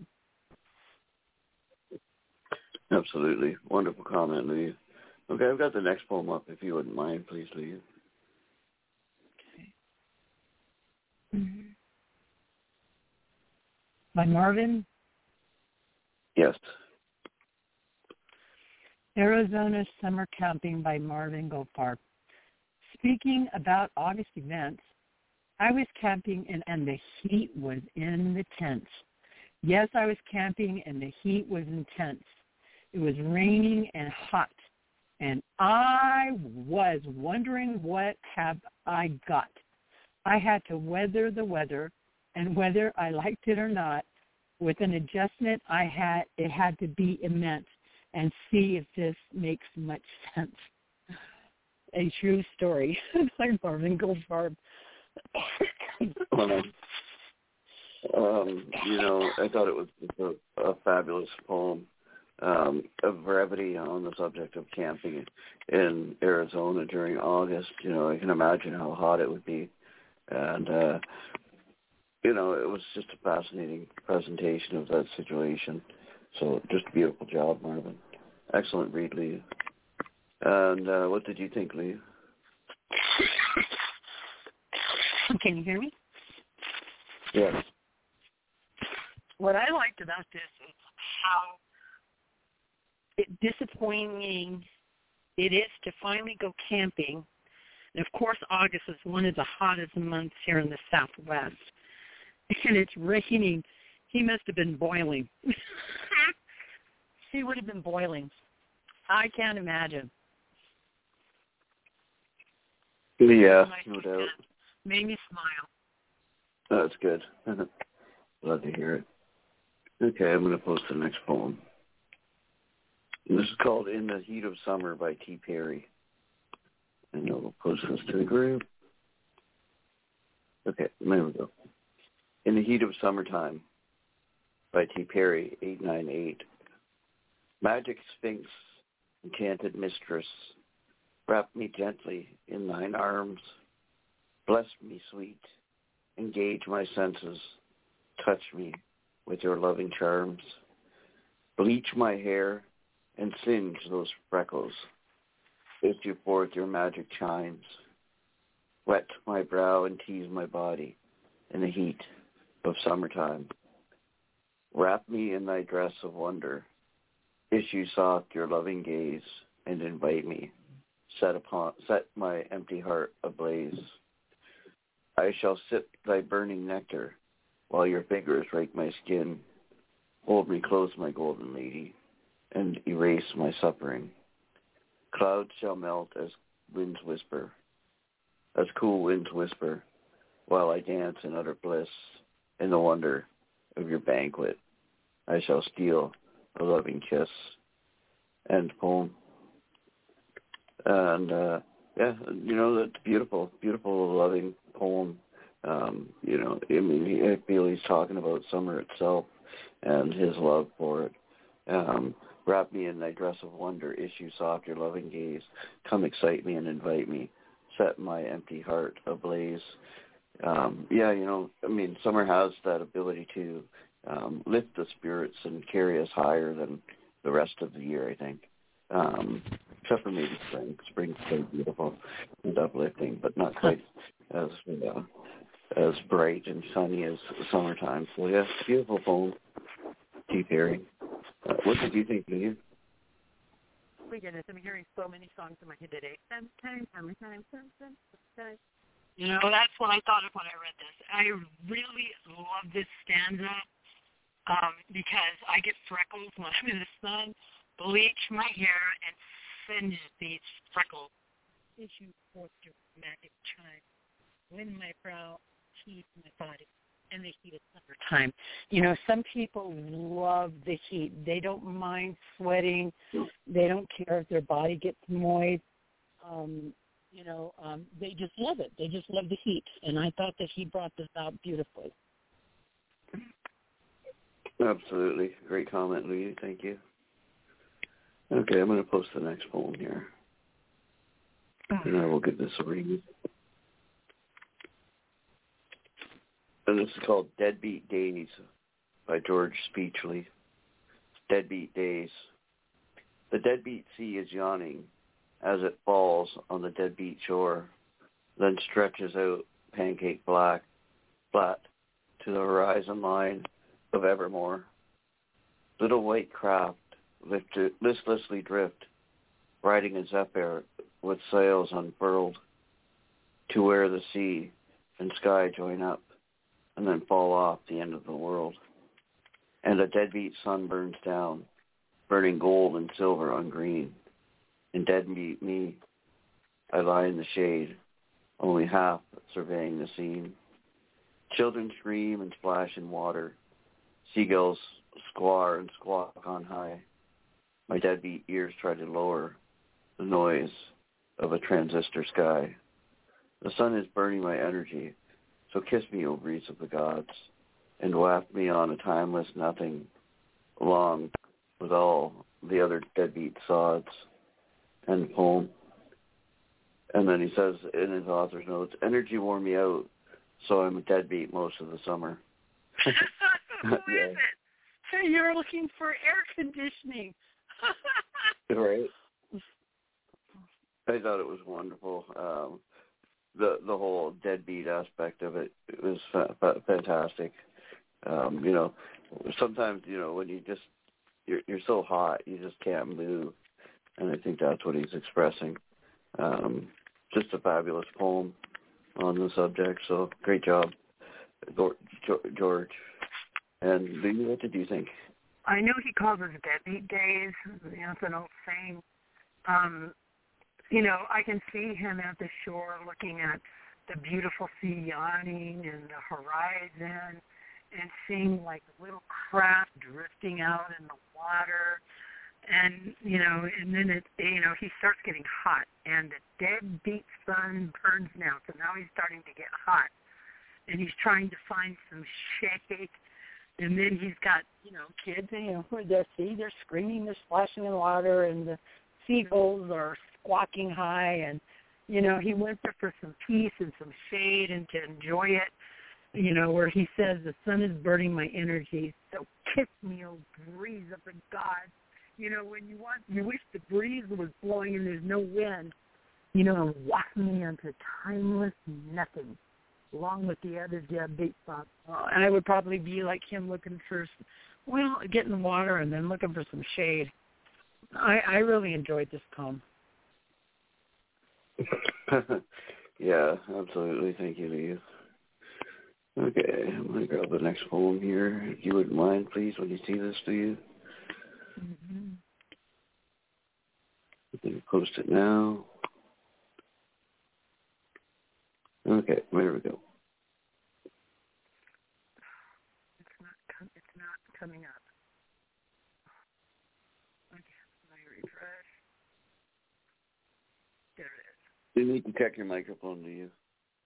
Absolutely. Wonderful comment, Lee. Okay, I've got the next poem up, if you wouldn't mind, please, Lee. Okay. Mm-hmm. By Marvin? Yes. Arizona Summer Camping by Marvin Goldfarb. Speaking about August events, I was camping and the heat was in the tents. Yes, I was camping and the heat was intense. It was raining and hot, and I was wondering what have I got. I had to weather the weather, and whether I liked it or not, with an adjustment it had to be immense. And see if this makes much sense. A true story by Marvin Goldfarb. You know, I thought it was a fabulous poem of brevity on the subject of camping in Arizona during August. You know, I can imagine how hot it would be. And It was just a fascinating presentation of that situation. So just a beautiful job, Marvin. Excellent read, Leah. And what did you think, Leah? Can you hear me? Yes. What I liked about this is how disappointing it is to finally go camping. And, of course, August is one of the hottest months here in the Southwest. And it's raining. He must have been boiling. He would have been boiling. I can't imagine. Yeah, no doubt. Made me smile. That's good. Glad to hear it. Okay, I'm going to post the next poem. And this is called In the Heat of Summer by T. Perry. And we'll post this to the group. Okay, there we go. In the Heat of Summertime by T. Perry, 898. Magic Sphinx, enchanted mistress, wrap me gently in thine arms. Bless me, sweet. Engage my senses. Touch me with your loving charms. Bleach my hair and singe those freckles. Issue forth your magic chimes. Wet my brow and tease my body in the heat of summertime. Wrap me in thy dress of wonder. Issue soft your loving gaze and invite me. Set my empty heart ablaze. I shall sip thy burning nectar while your fingers rake my skin. Hold me close, my golden lady, and erase my suffering. Clouds shall melt as winds whisper, as cool winds whisper, while I dance in utter bliss in the wonder of your banquet. I shall steal a loving kiss. End poem. And, that's beautiful, beautiful, loving poem. I feel he's talking about summer itself and his love for it. Wrap me in thy dress of wonder, issue soft your loving gaze, come excite me and invite me, set my empty heart ablaze. Summer has that ability to lift the spirits and carry us higher than the rest of the year, I think. Except for maybe spring. Spring's quite beautiful and uplifting, but not quite as bright and sunny as summertime. So, yes, beautiful poem, T. Perry. What did you think, Leah? Oh, my goodness, I'm hearing so many songs in my head today. Summertime. That's what I thought of when I read this. I really love this stanza because I get freckles when I'm in the sun. Bleach my hair and singe these freckles. Issue forth your magic chime. Wind my brow, heat my body, and the heat of summertime. Some people love the heat. They don't mind sweating. They don't care if their body gets moist. They just love it. They just love the heat. And I thought that he brought this out beautifully. Absolutely. Great comment, Lee. Thank you. Okay, I'm going to post the next poem here. And I will give this a read. And this is called Deadbeat Days by George Speechley. Deadbeat Days. The deadbeat sea is yawning as it falls on the deadbeat shore, then stretches out pancake flat to the horizon line of evermore. Little white craft listlessly drift, riding a zephyr with sails unfurled, to where the sea and sky join up and then fall off the end of the world. And a deadbeat sun burns down, burning gold and silver on green. And deadbeat me, I lie in the shade, only half surveying the scene. Children scream and splash in water. Seagulls squawk and squawk on high. My deadbeat ears try to lower the noise of a transistor sky. The sun is burning my energy, so kiss me, O breeze of the gods, and waft me on a timeless nothing, along with all the other deadbeat sods. End poem. And then he says in his author's notes, energy wore me out, so I'm a deadbeat most of the summer. Who is it? Hey, you're looking for air conditioning. Right. I thought it was wonderful. The whole deadbeat aspect of it was fantastic. Sometimes when you're so hot you just can't move, and I think that's what he's expressing. Just a fabulous poem on the subject. So great job, George. And Lee, what did you think? I know he calls us deadbeat days. That's an old saying. I can see him at the shore looking at the beautiful sea yawning and the horizon and seeing like little craft drifting out in the water. And, and then he starts getting hot, and the deadbeat sun burns now. So now he's starting to get hot, and he's trying to find some shade. And then he's got, kids, they're screaming, they're splashing in the water, and the seagulls are squawking high. And, he went there for some peace and some shade and to enjoy it, where he says, the sun is burning my energy, so kiss me, oh breeze of the gods. When you wish the breeze was blowing and there's no wind, and walking me into timeless nothing, along with the other deadbeat thoughts. And I would probably be like him, looking for, get in the water and then looking for some shade. I really enjoyed this poem. Yeah, absolutely. Thank you, Lee. Okay, I'm going to grab the next poem here. If you wouldn't mind, please, when you see this, do you? Mm-hmm. I'm going to post it now. Okay, there we go. It's not coming up. Okay, let me refresh. There it is. You need to check your microphone, do you?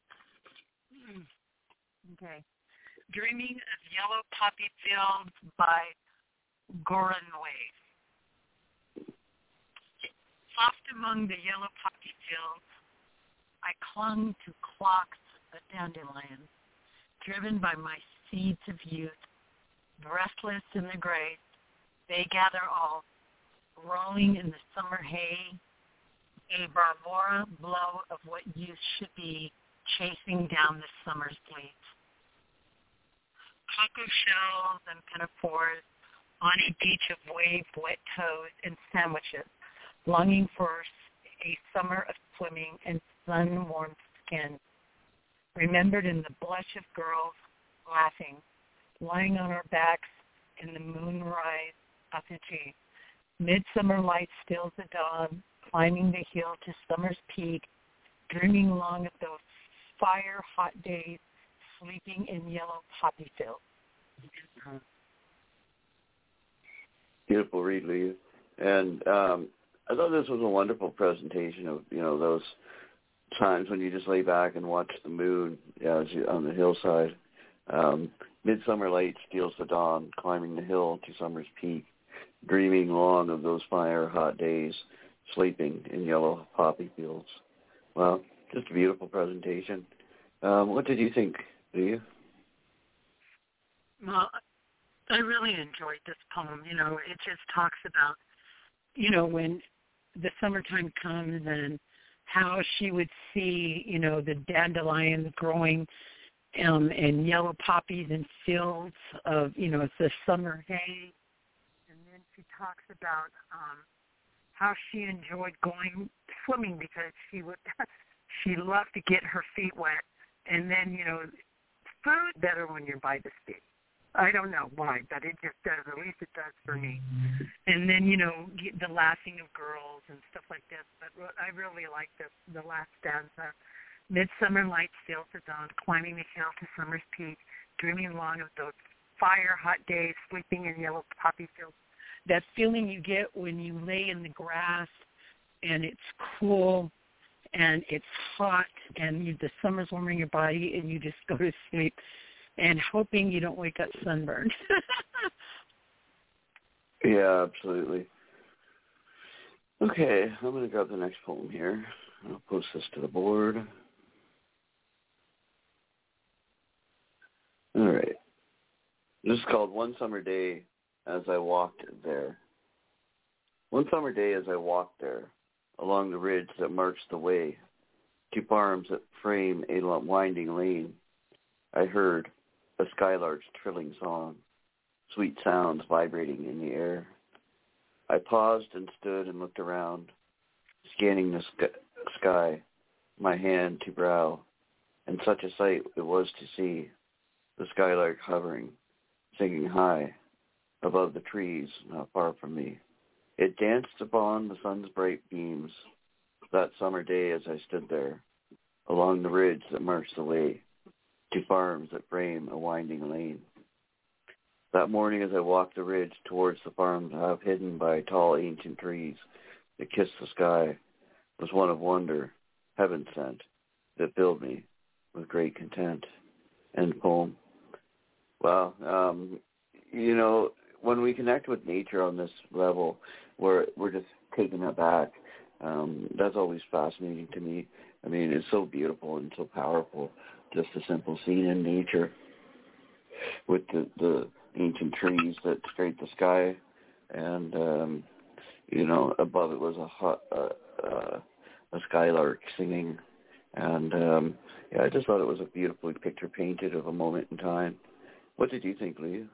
Okay. Dreaming of Yellow Poppy Fields by Goran Wave. Soft among the yellow poppy fields, I clung to clocks of dandelions, driven by my seeds of youth. Breathless in the grace, they gather all, rolling in the summer hay, a bravura blow of what youth should be, chasing down the summer's bleeds. Cocoa shells and pinafores on a beach of wave-wet toes and sandwiches, longing for a summer of swimming and sun-warmed skin. Remembered in the blush of girls laughing, lying on our backs in the moonrise effigy. Midsummer light stills the dawn, climbing the hill to summer's peak, dreaming long of those fire-hot days, sleeping in yellow poppy fields. Beautiful read, Lee. And I thought this was a wonderful presentation of, those times when you just lay back and watch the moon as you, on the hillside. Midsummer light steals the dawn, climbing the hill to summer's peak, dreaming long of those fire-hot days, sleeping in yellow poppy fields. Well, just a beautiful presentation. What did you think, Leah? Well, I really enjoyed this poem. It just talks about, when the summertime comes and how she would see, the dandelions growing and yellow poppies and fields of, it's the summer hay. And then she talks about how she enjoyed going swimming because she loved to get her feet wet. And then, food better when you're by the sea. I don't know why, but it just does. At least it does for me. And then, the laughing of girls and stuff like this. But I really like the last stanza. Midsummer light steals the dawn, climbing the hill to summer's peak, dreaming long of those fire-hot days, sleeping in yellow poppy fields. That feeling you get when you lay in the grass and it's cool and it's hot and the summer's warming your body and you just go to sleep and hoping you don't wake up sunburned. Yeah, absolutely. Okay, I'm going to grab the next poem here. I'll post this to the board. All right. This is called One Summer Day as I Walked There. One summer day as I walked there, along the ridge that marks the way to farms that frame a winding lane, I heard a skylark's trilling song, sweet sounds vibrating in the air. I paused and stood and looked around, scanning the sky, my hand to brow, and such a sight it was to see, the skylark hovering, singing high, above the trees not far from me. It danced upon the sun's bright beams, that summer day as I stood there, along the ridge that marks the way to farms that frame a winding lane. That morning as I walked the ridge towards the farms half hidden by tall ancient trees that kissed the sky, was one of wonder, heaven sent, that filled me with great content. End poem. Well, when we connect with nature on this level, we're just taken aback. That's always fascinating to me. I mean, it's so beautiful and so powerful, just a simple scene in nature with the ancient trees that scrape the sky, and above it was a skylark singing, and I just thought it was a beautiful picture painted of a moment in time. What did you think, Leah?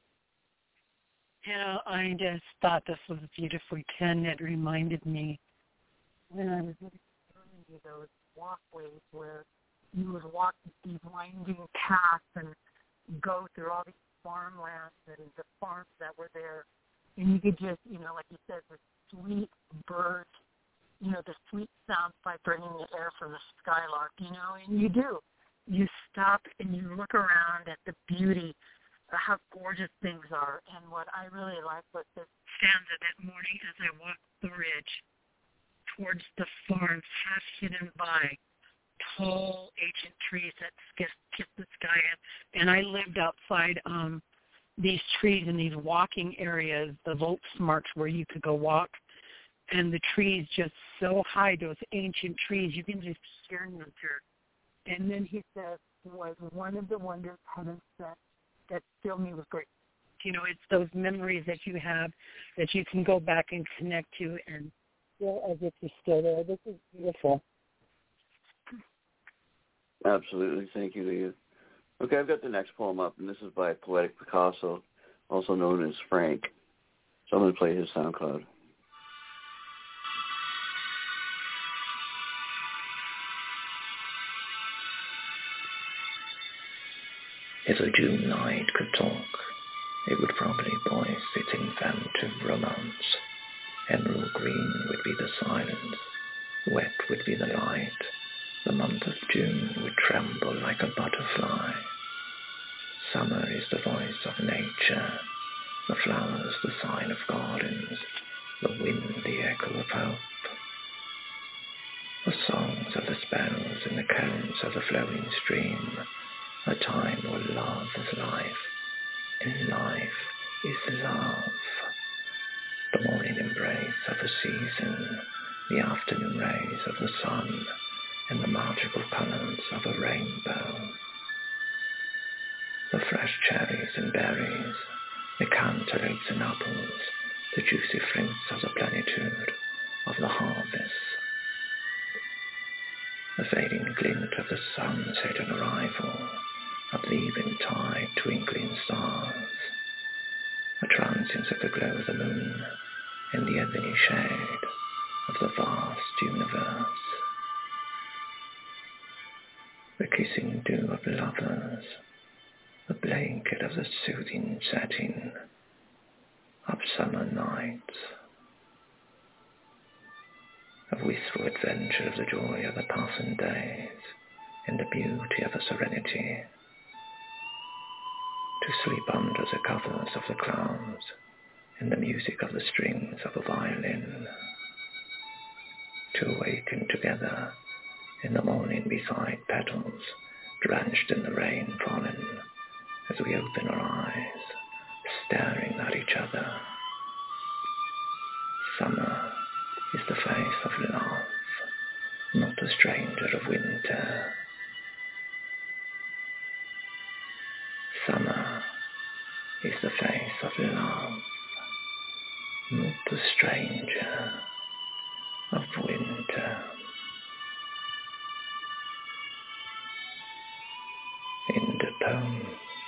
I just thought this was beautifully penned. It reminded me when I was telling you those walkways where you would walk these winding paths and go through all these farmlands and the farms that were there. And you could just, like you said, the sweet birds, the sweet sounds vibrating in the air from the skylark, and you do. You stop and you look around at the beauty of how gorgeous things are. And what I really like was the stanza that morning as I walked the ridge towards the farms, half hidden by tall ancient trees that kiss the sky. And I lived outside these trees in these walking areas, the Volksmarks, where you could go walk. And the trees just so high, those ancient trees, you can just hear nature. And then he says, was one of the wonders heaven sent that filled me with great. It's those memories that you have that you can go back and connect to and feel as if you're still there. This is beautiful. Absolutely. Thank you, Leah. Okay, I've got the next poem up, and this is by Poetic Picasso, also known as Frank. So I'm going to play his SoundCloud. If a June night could talk, it would probably voice its inventive romance. Emerald green would be the silence, wet would be the light. The month of June would tremble like a butterfly. Summer is the voice of nature, the flowers the sign of gardens, the wind the echo of hope. The songs of the sparrows in the currents of the flowing stream, a time where love is life, and life is love. The morning embrace of a season, the afternoon rays of the sun, and the magical colors of a rainbow. The fresh cherries and berries, the cantaloups and apples, the juicy fruits of the plenitude of the harvest. The fading glint of the sunset on arrival, of the eventide twinkling stars, a transience of the glow of the moon, and the ebony shade of the vast universe. The kissing dew of lovers, the blanket of the soothing setting of summer nights, of wistful adventure of the joy of the passing days, and the beauty of the serenity, to sleep under the covers of the clouds, and the music of the strings of a violin, to awaken together in the morning beside petals drenched in the rain falling, as we open our eyes, staring at each other. Summer is the face of love, not a stranger of winter. is the face of love, not the stranger of winter. In the poem.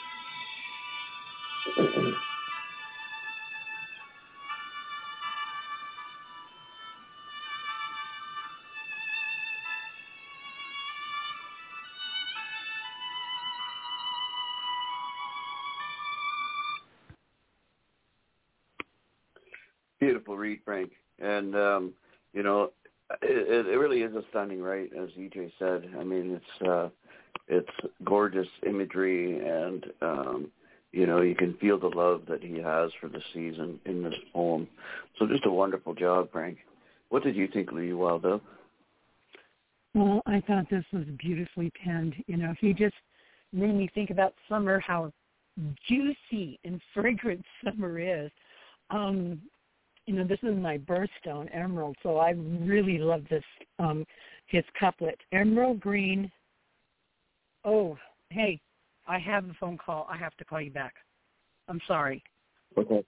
Beautiful read, Frank. And, you know, it really is a stunning write, as EJ said. I mean, it's gorgeous imagery, and, you know, you can feel the love that he has for the season in this poem. So just a wonderful job, Frank. What did you think, Lee Wildup? Well, I thought this was beautifully penned. You know, he just made me think about summer, how juicy and fragrant summer is. You know, this is my birthstone, Emerald, so I really love this, his couplet. Emerald green. Oh, hey, I have a phone call. I have to call you back. I'm sorry. Okay.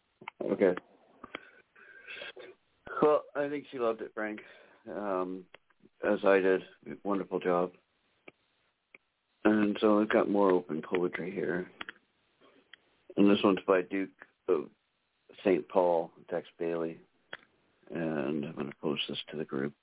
Well, I think she loved it, Frank, as I did. Wonderful job. And so I've got more open poetry here. And this one's by Duke of St. Paul, Dex Bailey. And I'm going to post this to the group.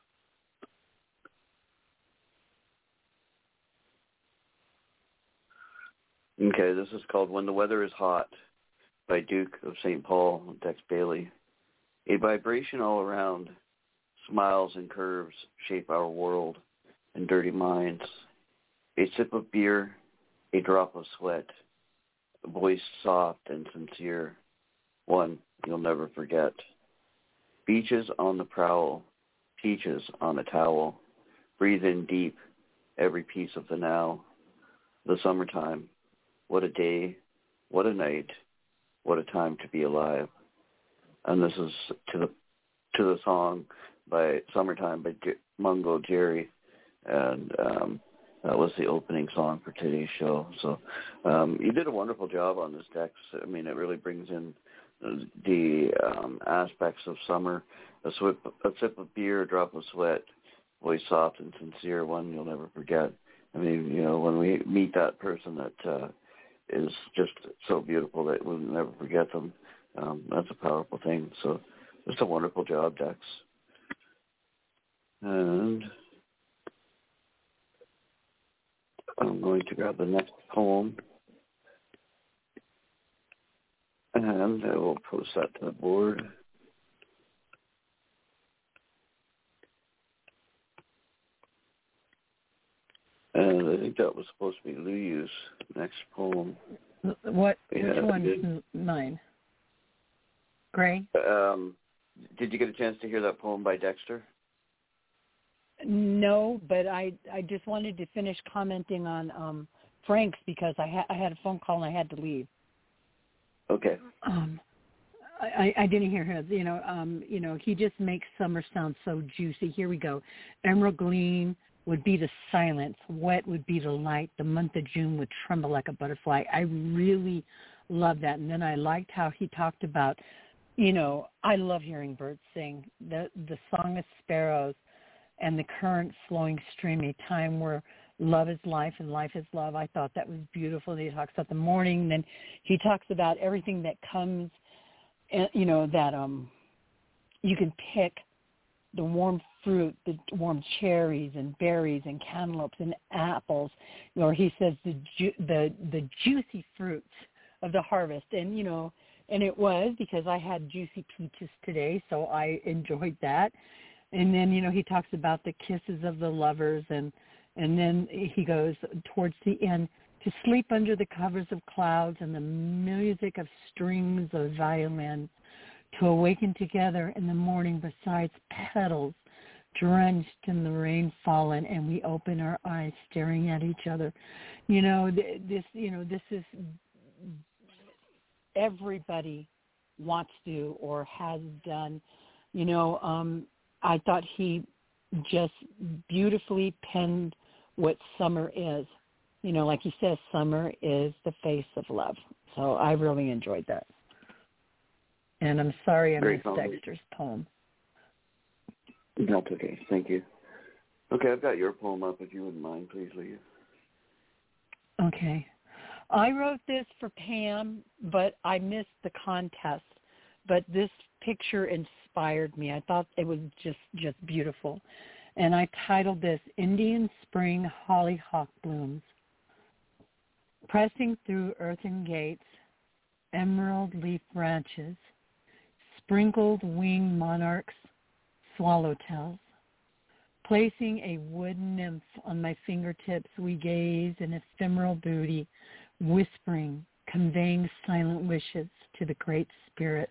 Okay, this is called When the Weather is Hot by Duke of St. Paul, Dex Bailey. A vibration all around, smiles and curves shape our world and dirty minds. A sip of beer, a drop of sweat, a voice soft and sincere, one you'll never forget. Beaches on the prowl, peaches on a towel, breathe in deep every piece of the now. The summertime, what a day, what a night, what a time to be alive. And this is to the song by Summertime by Mungo Jerry, and that was the opening song for today's show. So you did a wonderful job on this, Dex. I mean, it really brings in the aspects of summer. A sip of beer, a drop of sweat, voice soft and sincere, one you'll never forget. I mean, you know, when we meet that person that is just so beautiful that we'll never forget them, that's a powerful thing. So just a wonderful job, Dex. And I'm going to grab the next poem, and I will post that to the board. And I think that was supposed to be Luyu's next poem. Which one is mine? Gray? Did you get a chance to hear that poem by Dexter? No, but I just wanted to finish commenting on Frank's because I had a phone call and I had to leave. Okay. I didn't hear his. You know, he just makes summer sound so juicy. Here we go. Emerald green would be the silence. Wet would be the light. The month of June would tremble like a butterfly. I really love that. And then I liked how he talked about, you know, I love hearing birds sing. The song of sparrows and the current flowing stream, a time where love is life and life is love. I thought that was beautiful. He talks about the morning. Then he talks about everything that comes, you know, that you can pick the warm fruit, the warm cherries and berries and cantaloupes and apples, or he says the juicy fruits of the harvest. And, you know, and it was because I had juicy peaches today, so I enjoyed that. And then, you know, he talks about the kisses of the lovers, and then he goes towards the end, to sleep under the covers of clouds and the music of strings of violin, to awaken together in the morning beside petals drenched in the rain fallen, and we open our eyes staring at each other. You know, this is everybody wants to or has done. You know, I thought he just beautifully penned what summer is. like he says, summer is the face of love. So I really enjoyed that. And I'm sorry I missed Dexter's poem. That's okay. Thank you. Okay, I've got your poem up if you wouldn't mind, please, Leah. Okay. I wrote this for Pam, but I missed the contest. But this picture inspired me. I thought it was just beautiful. And I titled this Indian Spring Hollyhock Blooms. Pressing through earthen gates, emerald leaf branches, sprinkled winged monarchs, swallowtails. Placing a wood nymph on my fingertips, we gaze in ephemeral beauty, whispering, conveying silent wishes to the Great Spirit.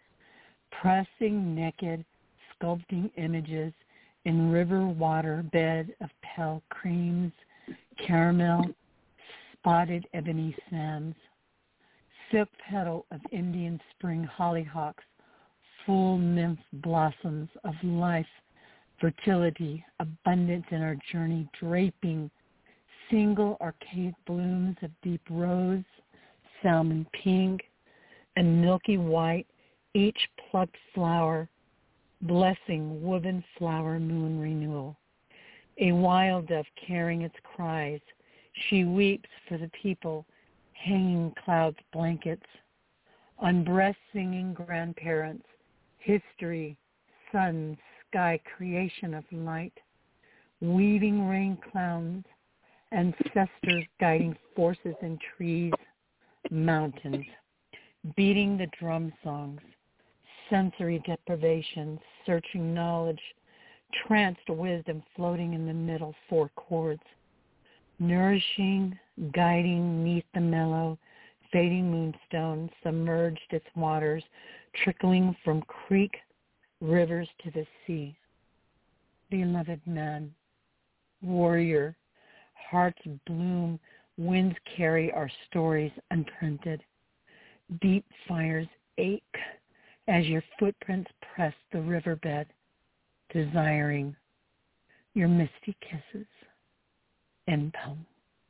Pressing naked, sculpting images in river water bed of pale creams, caramel, spotted ebony sands. Silk petal of Indian spring hollyhocks, full nymph blossoms of life, fertility, abundance in our journey, draping single arcade blooms of deep rose, salmon pink, and milky white, each plucked flower, blessing woven flower moon renewal. A wild dove carrying its cries, she weeps for the people, hanging clouds blankets, on breast singing grandparents, history, sun, sky, creation of light, weaving rain clouds, ancestors guiding forces in trees, mountains, beating the drum songs, sensory deprivation, searching knowledge, tranced wisdom floating in the middle four chords, nourishing, guiding neath the mellow, fading moonstone, submerged its waters, trickling from creek, rivers to the sea. Beloved man, warrior, hearts bloom, winds carry our stories unprinted. Deep fires ache as your footprints press the riverbed, desiring your misty kisses. End poem.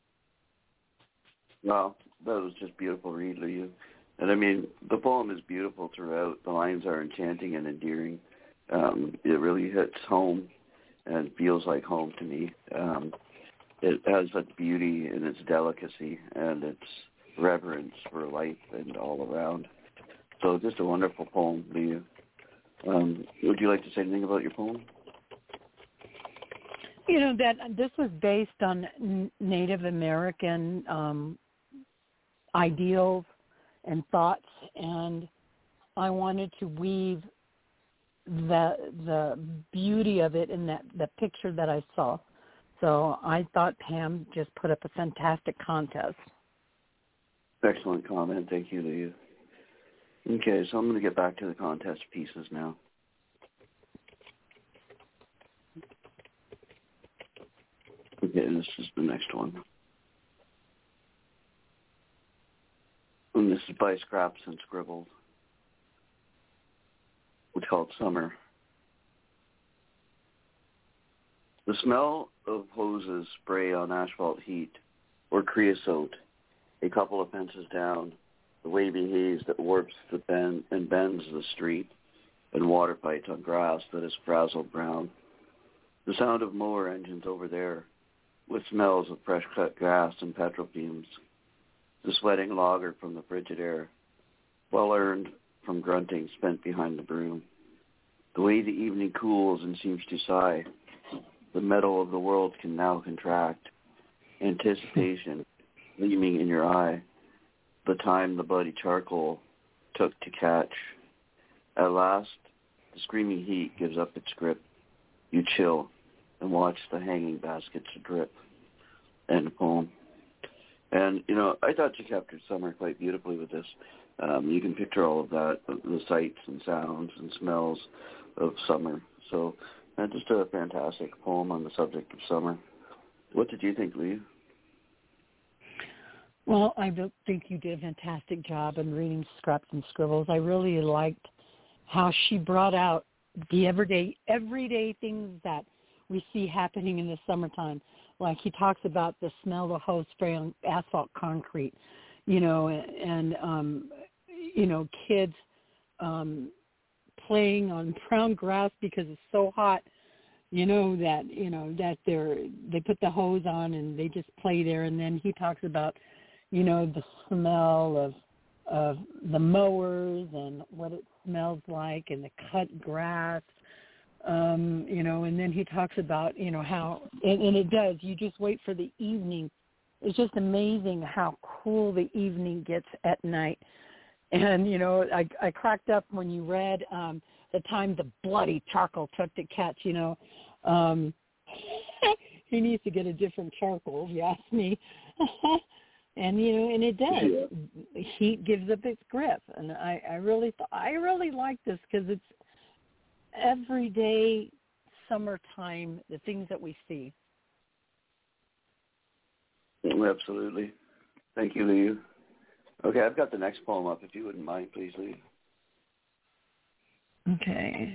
Wow, that was just beautiful read, Leah. And I mean, the poem is beautiful throughout. The lines are enchanting and endearing. It really hits home and feels like home to me. It has such beauty in its delicacy and its reverence for life and all around. So just a wonderful poem, Leah. Would you like to say anything about your poem? That this was based on Native American ideals and thoughts, and I wanted to weave the beauty of it in the picture that I saw. So I thought Pam just put up a fantastic contest. Excellent comment. Thank you, Leah. Okay, so I'm going to get back to the contest pieces now. Okay, this is the next one. And this is by Scraps and Scribbles. We call it Summer. The smell of hoses spray on asphalt heat, or creosote, a couple of fences down, the wavy haze that warps the bend and bends the street, and water fights on grass that is frazzled brown. The sound of mower engines over there, with smells of fresh cut grass and petrol fumes. The sweating lager from the frigid air, well earned from grunting spent behind the broom. The way the evening cools and seems to sigh, the metal of the world can now contract. Anticipation gleaming in your eye, the time the bloody charcoal took to catch. At last, the screaming heat gives up its grip. You chill and watch the hanging baskets drip. End poem. And, I thought you captured summer quite beautifully with this. You can picture all of that, the sights and sounds and smells of summer. So just a fantastic poem on the subject of summer. What did you think, Leah? Well, I think you did a fantastic job in reading Scraps and Scribbles. I really liked how she brought out the everyday things that we see happening in the summertime, like he talks about the smell of the hose spray on asphalt concrete, and kids playing on brown grass because it's so hot, that they put the hose on and they just play there. And then he talks about, the smell of the mowers and what it smells like and the cut grass, and then he talks about, how, and it does, you just wait for the evening. It's just amazing how cool the evening gets at night. And, I cracked up when you read the time the bloody charcoal took to catch, he needs to get a different charcoal, if you ask me. And, and it does. Yeah. Heat gives up its grip. And I really like this because it's everyday summertime, the things that we see. Absolutely. Thank you, Lee. Okay, I've got the next poem up. If you wouldn't mind, please, Lee. Okay.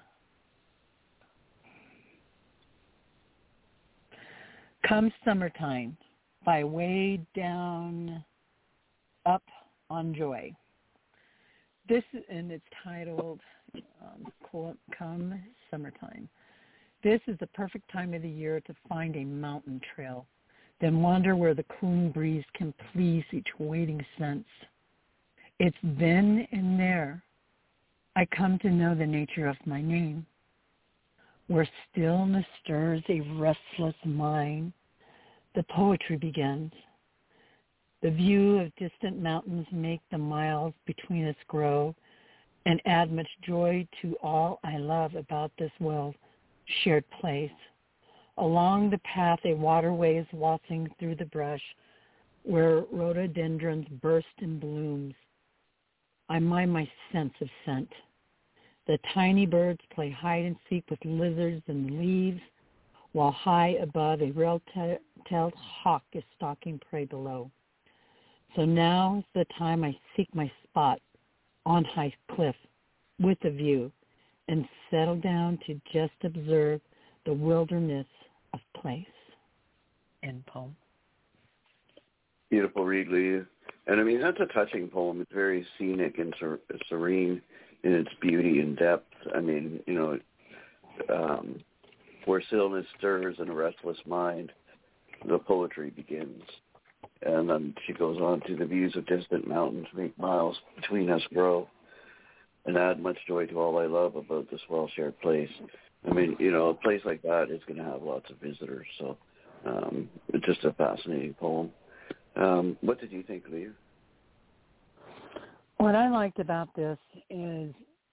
Come Summertime by Way Down Up on Joy. This, and it's titled Come Summertime. This is the perfect time of the year to find a mountain trail, then wander where the cooling breeze can please each waiting sense. It's then and there I come to know the nature of my name, where stillness stirs a restless mind. The poetry begins. The view of distant mountains make the miles between us grow and add much joy to all I love about this well-shared place. Along the path, a waterway is waltzing through the brush where rhododendrons burst in blooms. I mind my sense of scent. The tiny birds play hide and seek with lizards in the leaves, while high above a red-tailed hawk is stalking prey below. So now is the time I seek my spot on high cliff with a view and settle down to just observe the wilderness of place. End poem. Beautiful read, Lee. And I mean, that's a touching poem. It's very scenic and serene in its beauty and depth. I mean, where stillness stirs in a restless mind, the poetry begins. And then she goes on to the views of distant mountains make miles between us grow and add much joy to all I love about this well-shared place. I mean, a place like that is going to have lots of visitors. So it's just a fascinating poem. What did you think, Leah? What I liked about this is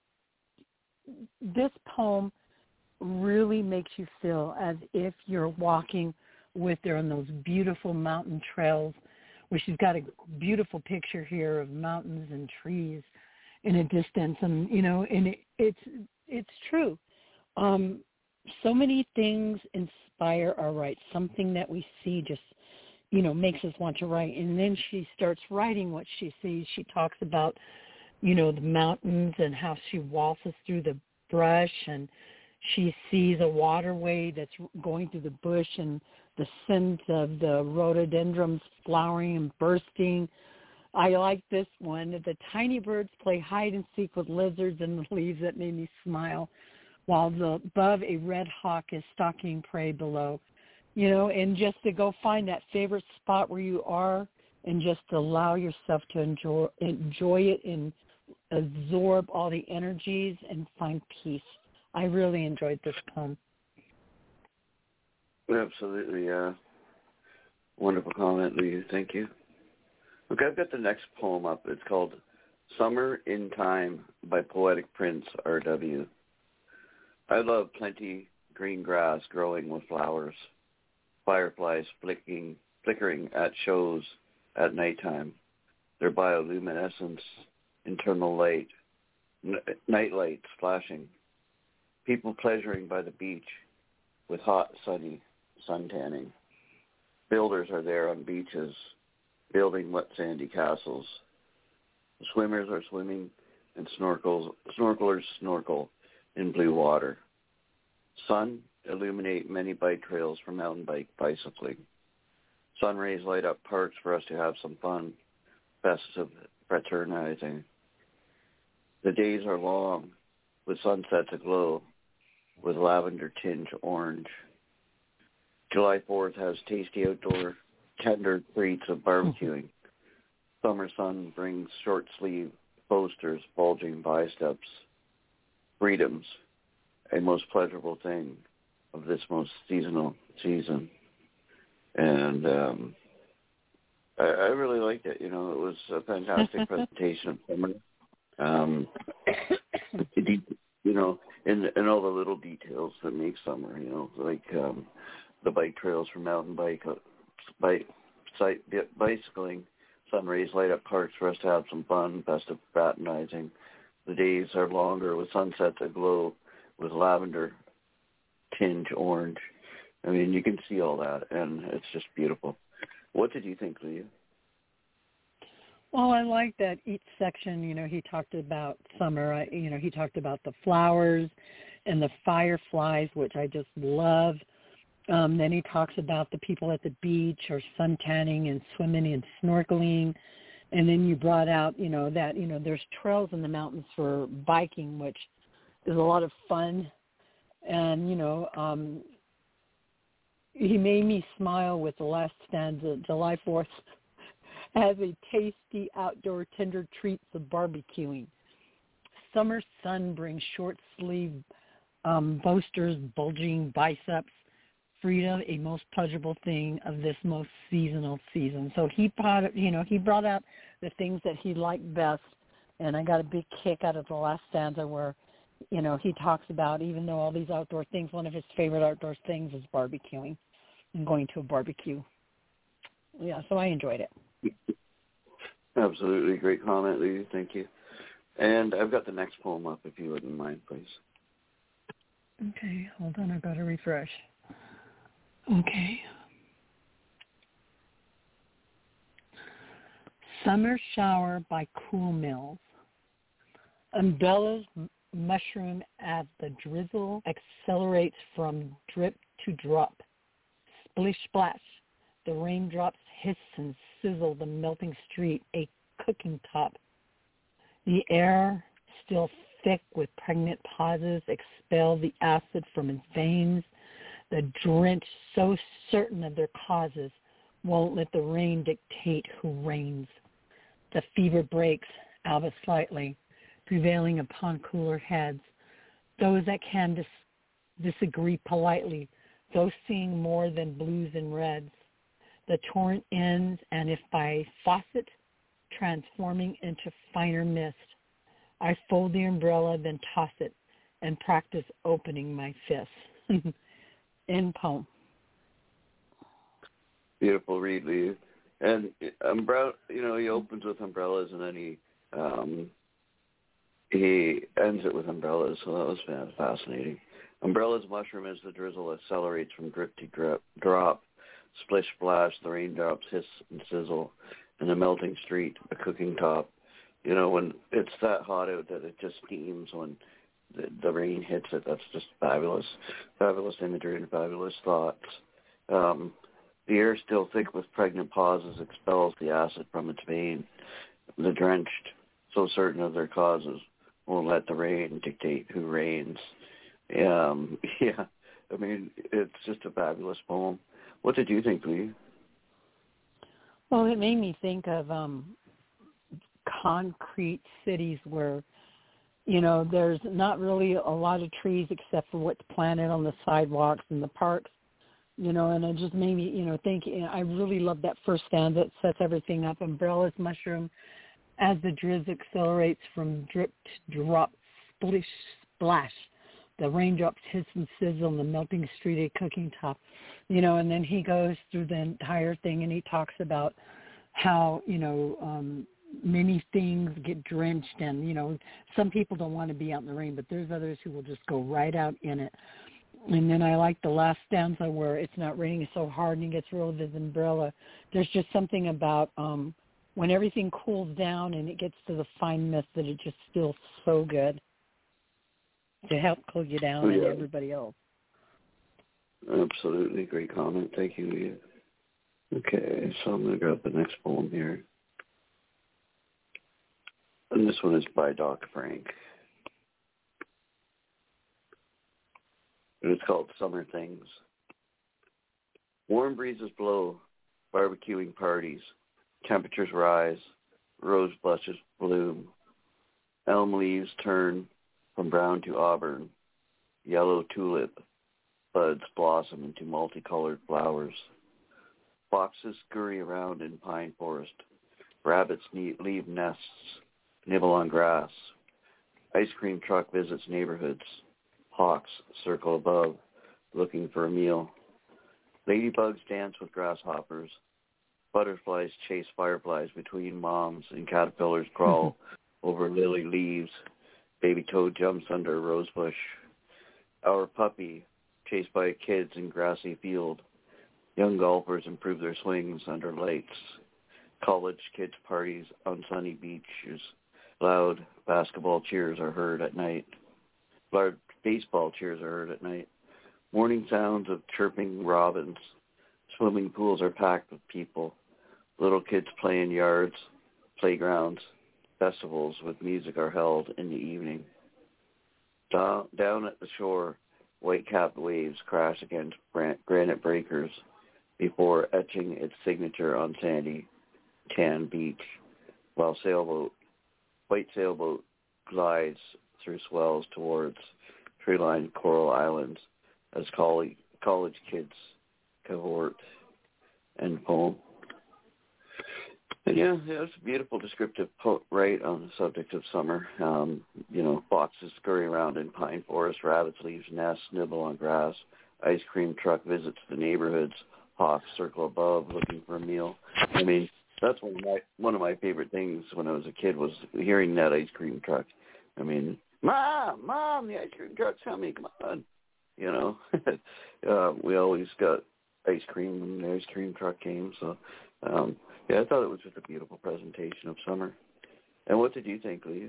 this poem really makes you feel as if you're walking with her on those beautiful mountain trails, where she's got a beautiful picture here of mountains and trees in a distance, and and it's true. So many things inspire our write. Something that we see just makes us want to write. And then she starts writing what she sees. She talks about, the mountains and how she waltzes through the brush, and she sees a waterway that's going through the bush and the scent of the rhododendrons flowering and bursting. I like this one. The tiny birds play hide and seek with lizards in the leaves. That made me smile. While above a red hawk is stalking prey below. And just to go find that favorite spot where you are and just allow yourself to enjoy it and absorb all the energies and find peace. I really enjoyed this poem. Absolutely. Wonderful comment, Lee. Thank you. Okay, I've got the next poem up. It's called Summer in Time by Poetic Prince R.W. I love plenty green grass growing with flowers, fireflies flickering at shows at nighttime, their bioluminescence, internal light, night lights flashing, people pleasuring by the beach with hot, sunny suntanning. Builders are there on beaches, building wet sandy castles. The swimmers are swimming, and snorkelers snorkel in blue water. Sun illuminate many bike trails for mountain bicycling. Sun rays light up parks for us to have some fun, festive fraternizing. The days are long, with sunsets aglow, with lavender tinge orange. July 4th has tasty outdoor, tender treats of barbecuing. Summer sun brings short-sleeve posters, bulging biceps, freedoms, a most pleasurable thing of this most seasonal season. And I really liked it. You know, it was a fantastic presentation of summer. You know, and all the little details that make summer, you know, like the bike trails for mountain bicycling. Sun rays light up parks for us to have some fun, festive fraternizing. The days are longer with sunsets aglow with lavender tinge orange. I mean, you can see all that, and it's just beautiful. What did you think, Leah? Well, I like that each section, you know, he talked about summer. You know, he talked about the flowers and the fireflies, which I just love. Then he talks about the people at the beach or sun tanning and swimming and snorkeling. And then you brought out, you know, that, you know, there's trails in the mountains for biking, which is a lot of fun. And, you know, he made me smile with the last stanza. July 4th has a tasty outdoor tender treats of barbecuing. Summer sun brings short-sleeve boasters, bulging biceps. Freedom, a most pleasurable thing of this most seasonal season. So he brought out the things that he liked best, and I got a big kick out of the last stanza where, you know, he talks about, even though all these outdoor things, one of his favorite outdoor things is barbecuing and going to a barbecue. Yeah, so I enjoyed it. Absolutely. Great comment, Lee. Thank you. And I've got the next poem up, if you wouldn't mind, please. Okay, hold on. I've got to refresh. Okay. Summer Shower by Cool Mills. Umbrellas mushroom as the drizzle accelerates from drip to drop. Splish splash, the raindrops hiss and sizzle the melting street, a cooking top. The air, still thick with pregnant pauses, expel the acid from its veins. The drench, so certain of their causes, won't let the rain dictate who reigns. The fever breaks, albeit slightly, prevailing upon cooler heads. Those that can disagree politely, those seeing more than blues and reds. The torrent ends, and if by faucet, transforming into finer mist, I fold the umbrella, then toss it, and practice opening my fist. End poem. Beautiful read, Lee. And umbrella, you know, he opens with umbrellas, and then he ends it with umbrellas. So that was fascinating. Umbrellas mushroom as the drizzle accelerates from drip to drop. Splish splash, the raindrops hiss and sizzle, and the melting street, a cooking top. You know, when it's that hot out that it just steams when the rain hits it, that's just fabulous. Fabulous imagery and fabulous thoughts. The air still thick with pregnant pauses expels the acid from its vein. The drenched, so certain of their causes, won't let the rain dictate who reigns. Yeah, I mean, it's just a fabulous poem. What did you think, Lee? Well, it made me think of concrete cities where, you know, there's not really a lot of trees except for what's planted on the sidewalks and the parks, you know, and it just made me, you know, think, you know, I really love that first stanza. It sets everything up. Umbrellas mushroom as the drizz accelerates from drip to drop, splish, splash. The raindrops hiss and sizzle on the melting street, a cooking top, you know, and then he goes through the entire thing and he talks about how, you know, many things get drenched and, you know, some people don't want to be out in the rain, but there's others who will just go right out in it. And then I like the last stanza where it's not raining so hard and he gets rid of his umbrella. There's just something about when everything cools down and it gets to the fine mist that it just feels so good to help cool you down and everybody else. Absolutely. Great comment. Thank you, Leah. Okay, so I'm going to grab the next poem here. And this one is by Doc Frank. And it's called Summer Things. Warm breezes blow, barbecuing parties, temperatures rise, rose blushes bloom, elm leaves turn from brown to auburn, yellow tulip buds blossom into multicolored flowers. Foxes scurry around in pine forest, rabbits leave nests, nibble on grass, ice cream truck visits neighborhoods, hawks circle above, looking for a meal. Ladybugs dance with grasshoppers. Butterflies chase fireflies between moms, and caterpillars crawl over lily leaves. Baby toad jumps under a rose bush. Our puppy chased by kids in grassy field. Young golfers improve their swings under lights. College kids parties on sunny beaches. Loud basketball cheers are heard at night. Loud baseball cheers are heard at night. Morning sounds of chirping robins. Swimming pools are packed with people. Little kids play in yards, playgrounds. Festivals with music are held in the evening. Down at the shore, white-capped waves crash against granite breakers before etching its signature on sandy, tan beach, while white sailboat glides through swells towards tree-lined coral islands as college kids cavort. End poem. And yeah, it's a beautiful descriptive right on the subject of summer. Foxes scurry around in pine forest, rabbits leave nests, nibble on grass, ice cream truck visits the neighborhoods, hawks circle above looking for a meal. I mean, that's one of my favorite things when I was a kid was hearing that ice cream truck. I mean, Mom, the ice cream truck's coming, come on. We always got ice cream when the ice cream truck came, so I thought it was just a beautiful presentation of summer. And what did you think, Leah?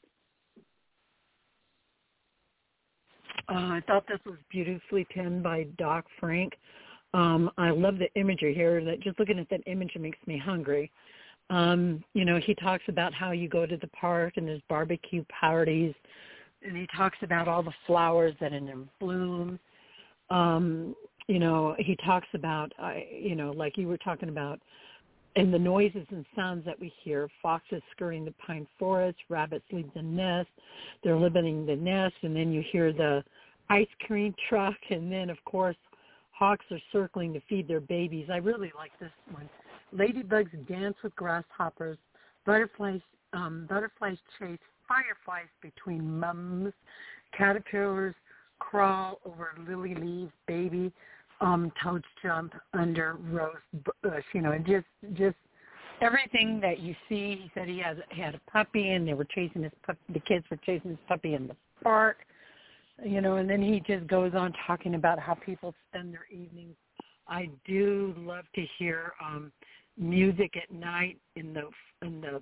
I thought this was beautifully penned by Doc Frank. I love the imagery here. That just looking at that image makes me hungry. He talks about how you go to the park and there's barbecue parties, and he talks about all the flowers that are in bloom. He talks about, like you were talking about, and the noises and sounds that we hear, foxes scurrying the pine forest, rabbits leave the nest, they're living the nest, and then you hear the ice cream truck, and then, of course, hawks are circling to feed their babies. I really like this one. Ladybugs dance with grasshoppers. Butterflies chase fireflies between mums. Caterpillars crawl over lily leaves. Baby toads jump under rose bush. Just everything that you see. He said he had a puppy, and they were chasing his puppy. The kids were chasing his puppy in the park. And then he just goes on talking about how people spend their evenings. I do love to hear music at night in the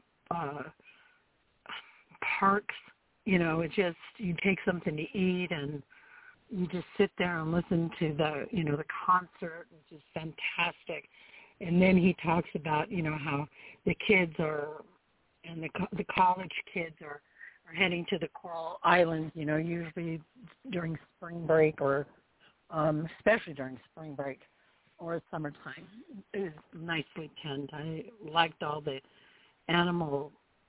parks. It just, you take something to eat and you just sit there and listen to the concert, which is fantastic. And then he talks about how the kids and the college kids are heading to the Coral Islands, usually during spring break or especially during spring break or summertime. It was nicely penned. I liked all the animal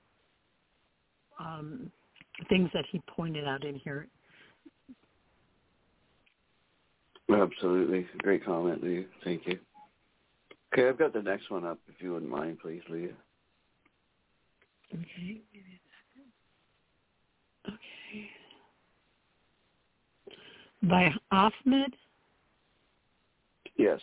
things that he pointed out in here. Absolutely. Great comment, Leah. Thank you. Okay, I've got the next one up, if you wouldn't mind, please, Leah. Okay. Okay. By Ahmed? Yes.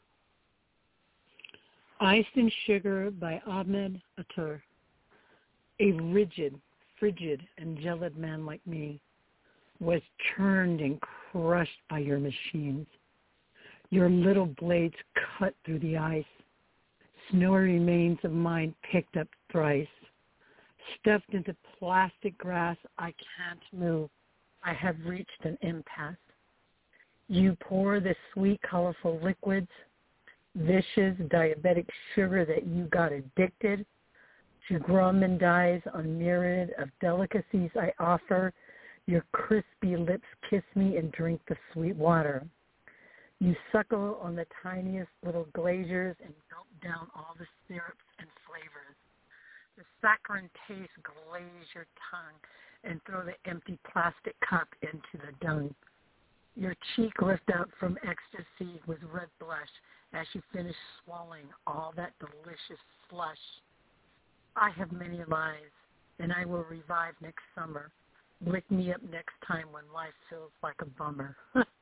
Ice and Sugar by Ahmed Atur. A rigid, frigid, and gelid man like me was churned and crushed by your machines. Your little blades cut through the ice. Snowy remains of mine picked up thrice. Stuffed into plastic grass, I can't move. I have reached an impasse. You pour the sweet, colorful liquids, vicious, diabetic sugar that you got addicted. To gourmandize on myriad of delicacies I offer, your crispy lips kiss me and drink the sweet water. You suckle on the tiniest little glaziers and gulp down all the syrups and flavors. The saccharine taste glaze your tongue and throw the empty plastic cup into the dung. Your cheek lift up from ecstasy with red blush as you finish swallowing all that delicious slush. I have many lies, and I will revive next summer. Lick me up next time when life feels like a bummer.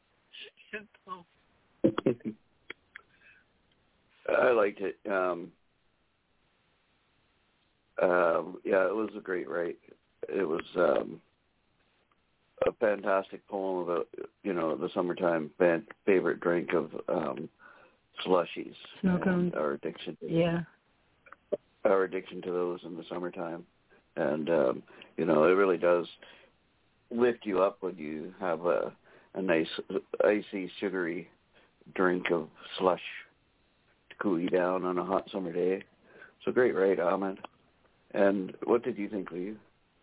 I liked it. Yeah, it was a great write. It was a fantastic poem about, the summertime favorite drink of slushies. Snow cones. Our addiction. Yeah. Our addiction to those in the summertime. And, it really does lift you up when you have a nice, icy, sugary drink of slush to cool you down on a hot summer day. So great, right, Ahmed? And what did you think, Lee?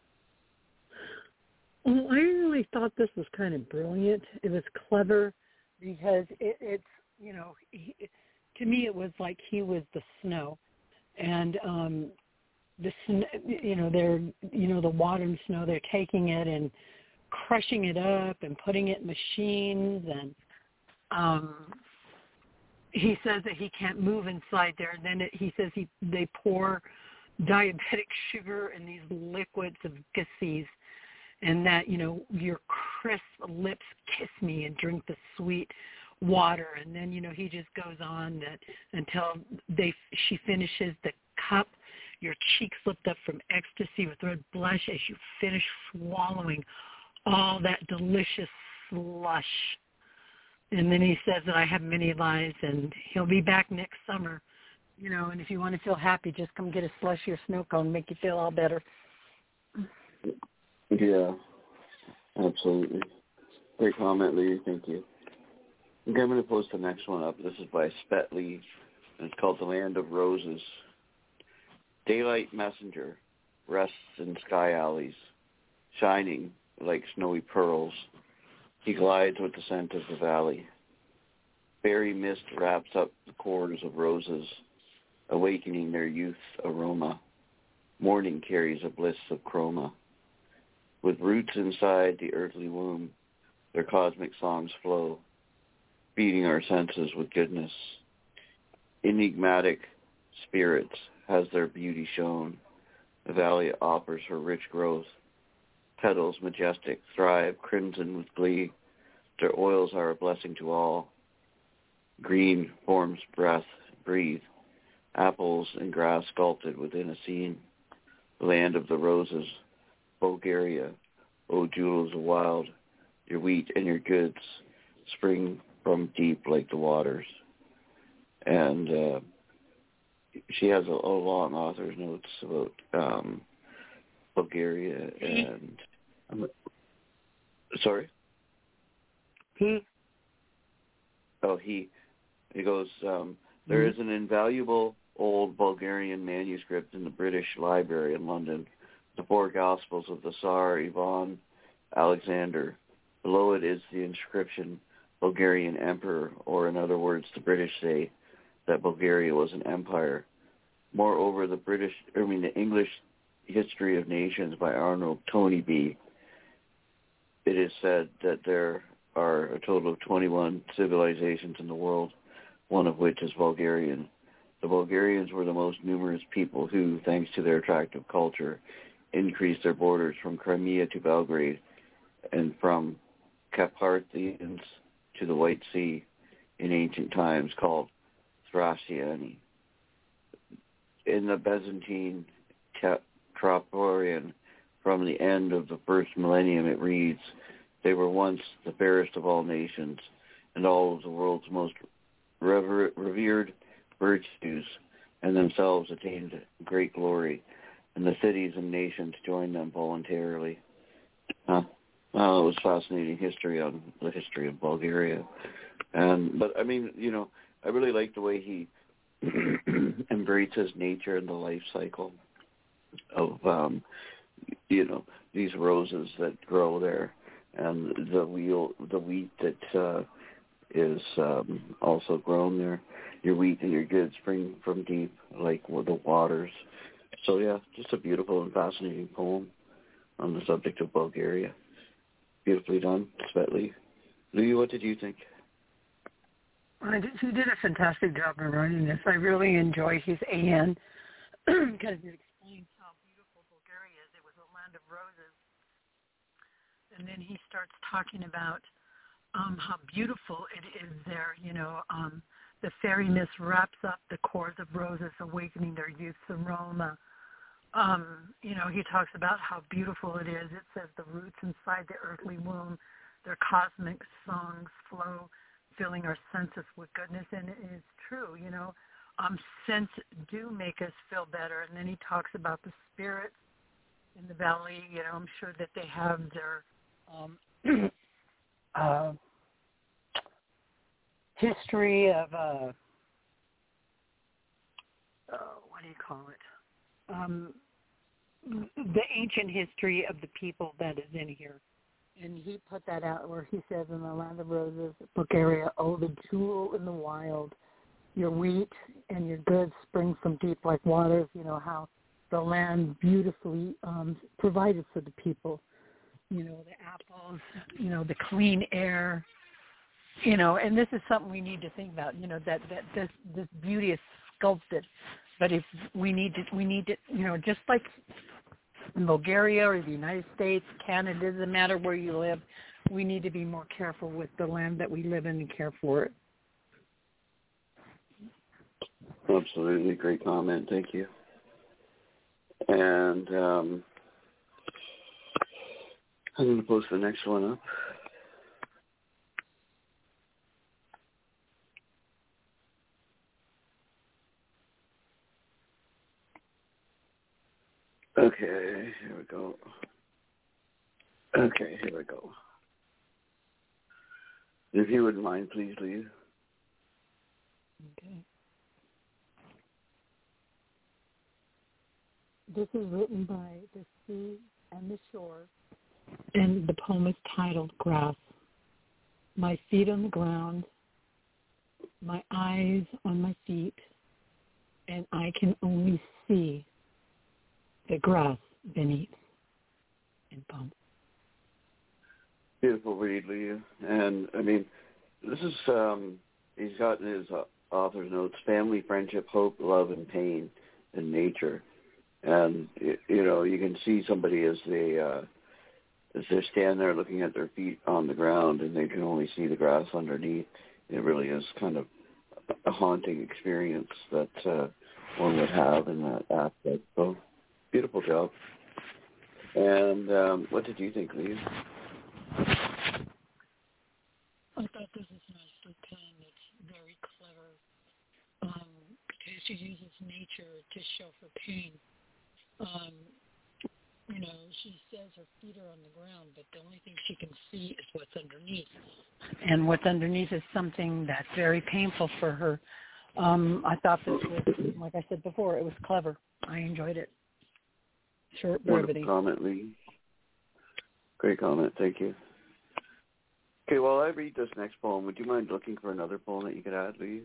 Well, I really thought this was kind of brilliant. It was clever because it's, to me it was like he was the snow. And the snow, the water and snow, they're taking it and crushing it up and putting it in machines. And he says that he can't move inside there. And then he says they pour diabetic sugar in these liquids of gases, and that, your crisp lips kiss me and drink the sweet water. And then, he just goes on that until she finishes the cup. Your cheeks lift up from ecstasy with red blush as you finish swallowing all that delicious slush. And then he says that I have many lies, and he'll be back next summer. And if you want to feel happy, just come get a slushy or snow cone, make you feel all better. Yeah, absolutely. Great comment, Lee. Thank you. Okay, I'm going to post the next one up. This is by Spet Lee, and it's called The Land of Roses. Daylight messenger rests in sky alleys, shining like snowy pearls. He glides with the scent of the valley. Berry mist wraps up the cores of roses, awakening their youth's aroma. Morning carries a bliss of chroma. With roots inside the earthly womb, their cosmic songs flow, feeding our senses with goodness. Enigmatic spirits has their beauty shown. The valley offers her rich growth. Petals majestic thrive, crimson with glee. Their oils are a blessing to all. Green forms breath, breathe. Apples and grass sculpted within a scene. The land of the roses, Bulgaria, O jewels of wild. Your wheat and your goods spring from deep like the waters. And she has a long author's notes about Bulgaria and... sorry? He goes, there is an invaluable old Bulgarian manuscript in the British Library in London, the Four Gospels of the Tsar Ivan Alexander. Below it is the inscription, Bulgarian Emperor, or in other words, the British say that Bulgaria was an empire. Moreover, the English History of Nations by Arnold Toynbee, it is said that there are a total of 21 civilizations in the world, one of which is Bulgarian. The Bulgarians were the most numerous people who, thanks to their attractive culture, increased their borders from Crimea to Belgrade and from Carpathians to the White Sea in ancient times, called Thraciani. In the Byzantine Troporian, from the end of the first millennium, it reads, they were once the fairest of all nations, and all of the world's most revered virtues, and themselves attained great glory, and the cities and nations joined them voluntarily. was fascinating history on the history of Bulgaria. But I mean, I really like the way he embraces nature and the life cycle of, these roses that grow there, and the wheat that is also grown there. Your wheat and your goods spring from deep, like the waters. So yeah, just a beautiful and fascinating poem on the subject of Bulgaria. Beautifully done, Svetli. Louis, what did you think? He did a fantastic job in writing this. I really enjoy his AN because it explains how beautiful Bulgaria is. It was a land of roses. And then he starts talking about how beautiful it is there. The fairiness wraps up the cores of roses, awakening their youth's aroma. He talks about how beautiful it is. It says the roots inside the earthly womb, their cosmic songs flow, filling our senses with goodness. And it is true, scents do make us feel better. And then he talks about the spirits in the valley. I'm sure that they have their history of, what do you call it? The ancient history of the people that is in here. And he put that out where he says, in the land of roses, Bulgaria, oh, the jewel in the wild. Your wheat and your goods spring from deep like waters. How the land beautifully provided for the people. The apples, the clean air. And this is something we need to think about, that this beauty is sculpted. But if we need to, just like in Bulgaria or the United States, Canada, it doesn't matter where you live, we need to be more careful with the land that we live in and care for it. Absolutely. Great comment. Thank you. And I'm going to post the next one up. Okay, here we go. If you wouldn't mind, please leave. Okay. This is written by the sea and the shore, and the poem is titled Grass. My feet on the ground, my eyes on my feet, and I can only see the grass beneath. In poem. Beautiful read, Leah. And, I mean, this is, he's got in his author's notes, family, friendship, hope, love, and pain, and nature. And, you can see somebody as they stand there looking at their feet on the ground and they can only see the grass underneath. It really is kind of a haunting experience that one would have in that aspect. So, beautiful job. And what did you think, Lee? I thought this was nicely penned. It's very clever because she uses nature to show her pain. She says her feet are on the ground, but the only thing she can see is what's underneath. And what's underneath is something that's very painful for her. I thought this was, like I said before, it was clever. I enjoyed it. Short brevity. Wonderful comment, Lee. Great comment. Thank you. Okay, while I read this next poem, would you mind looking for another poem that you could add, Lee?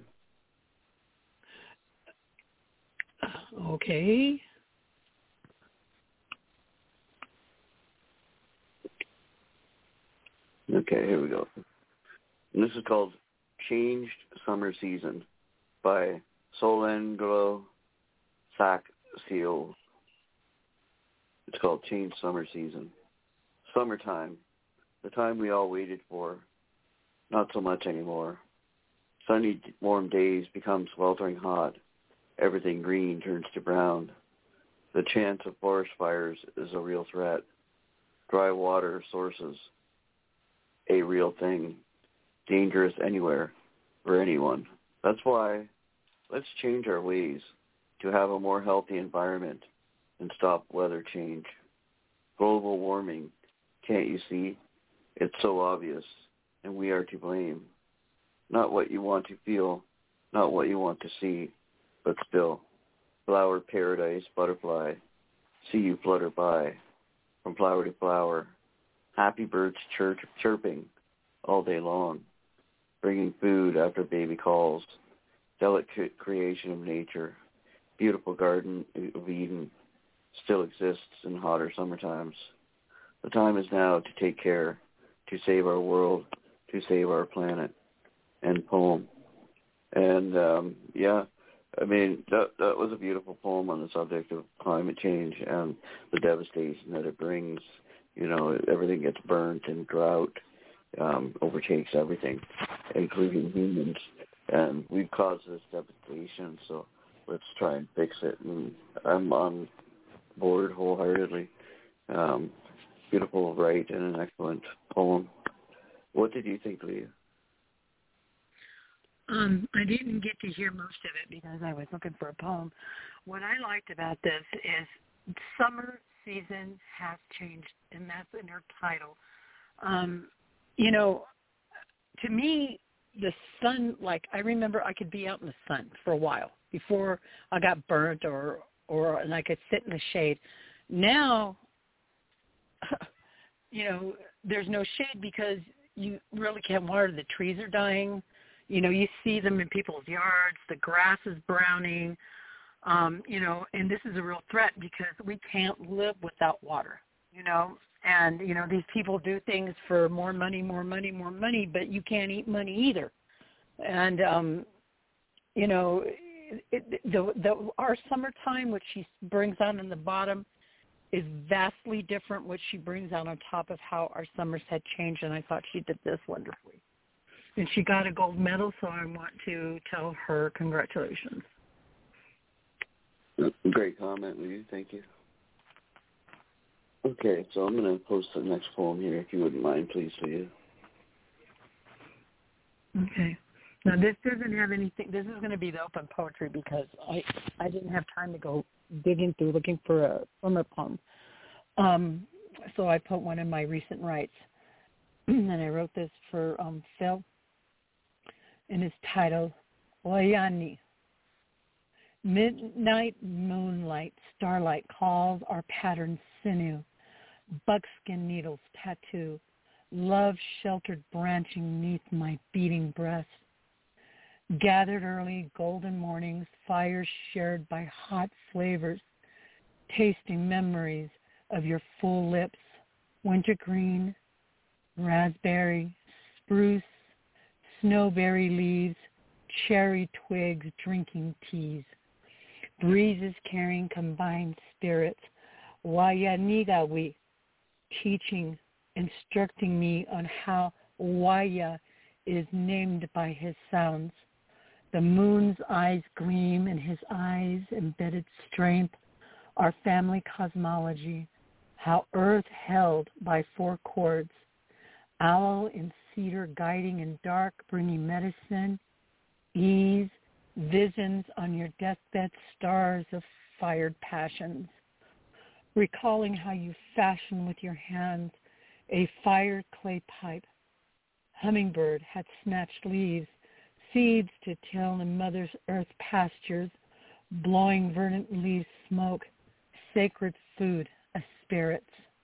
Okay. Okay, here we go. And this is called Changed Summer Season by Solenglo Saksio. It's called Changed Summer Season. Summertime, the time we all waited for. Not so much anymore. Sunny, warm days become sweltering hot. Everything green turns to brown. The chance of forest fires is a real threat. Dry water sources, a real thing. Dangerous anywhere, for anyone. That's why let's change our ways to have a more healthy environment and stop weather change. Global warming, can't you see? It's so obvious, and we are to blame. Not what you want to feel, not what you want to see, but still. Flower paradise, butterfly, see you flutter by, from flower to flower. Happy birds chirping all day long, bringing food after baby calls. Delicate creation of nature, beautiful garden of Eden, still exists in hotter summer times. The time is now to take care, to save our world, to save our planet. End poem. And I mean, that was a beautiful poem on the subject of climate change and the devastation that it brings. You know, everything gets burnt and drought overtakes everything, including humans. And we've caused this devastation, so let's try and fix it. And I'm on board wholeheartedly. Beautiful write and an excellent poem. What did you think, Leah? I didn't get to hear most of it because I was looking for a poem. What I liked about this is summer season has changed, and that's in her title. You know, to me, the sun, like I remember I could be out in the sun for a while before I got burnt and I could sit in the shade. Now, you know, there's no shade because you really can't water. The trees are dying. You know, you see them in people's yards. The grass is browning, you know, and this is a real threat because we can't live without water, you know. And, you know, these people do things for more money, but you can't eat money either. And, you know, our summertime, which she brings on in the bottom, is vastly different what she brings on top of how our summers had changed, and I thought she did this wonderfully. And she got a gold medal, so I want to tell her congratulations. Great comment, Lee. Thank you. Okay, so I'm going to post the next poem here, if you wouldn't mind, please, Leah. Okay. Now, this doesn't have anything. This is going to be the open poetry because I didn't have time to go digging through looking for a summer poem. So I put one of my recent writes. And I wrote this for Phil. And it's titled, Wayani. Midnight moonlight, starlight calls our patterned sinew. Buckskin needles tattoo. Love sheltered branching neath my beating breast. Gathered early, golden mornings, fires shared by hot flavors, tasting memories of your full lips, wintergreen, raspberry, spruce, snowberry leaves, cherry twigs, drinking teas, breezes carrying combined spirits, Wayanigawi, teaching, instructing me on how Waya is named by his sounds. The moon's eyes gleam in his eyes, embedded strength, our family cosmology, how earth held by four chords, owl in cedar guiding in dark, bringing medicine, ease, visions on your deathbed, stars of fired passions, recalling how you fashion with your hands a fired clay pipe. Hummingbird had snatched leaves, seeds to till in Mother Earth pastures, blowing verdant leaves smoke, sacred food as spirits.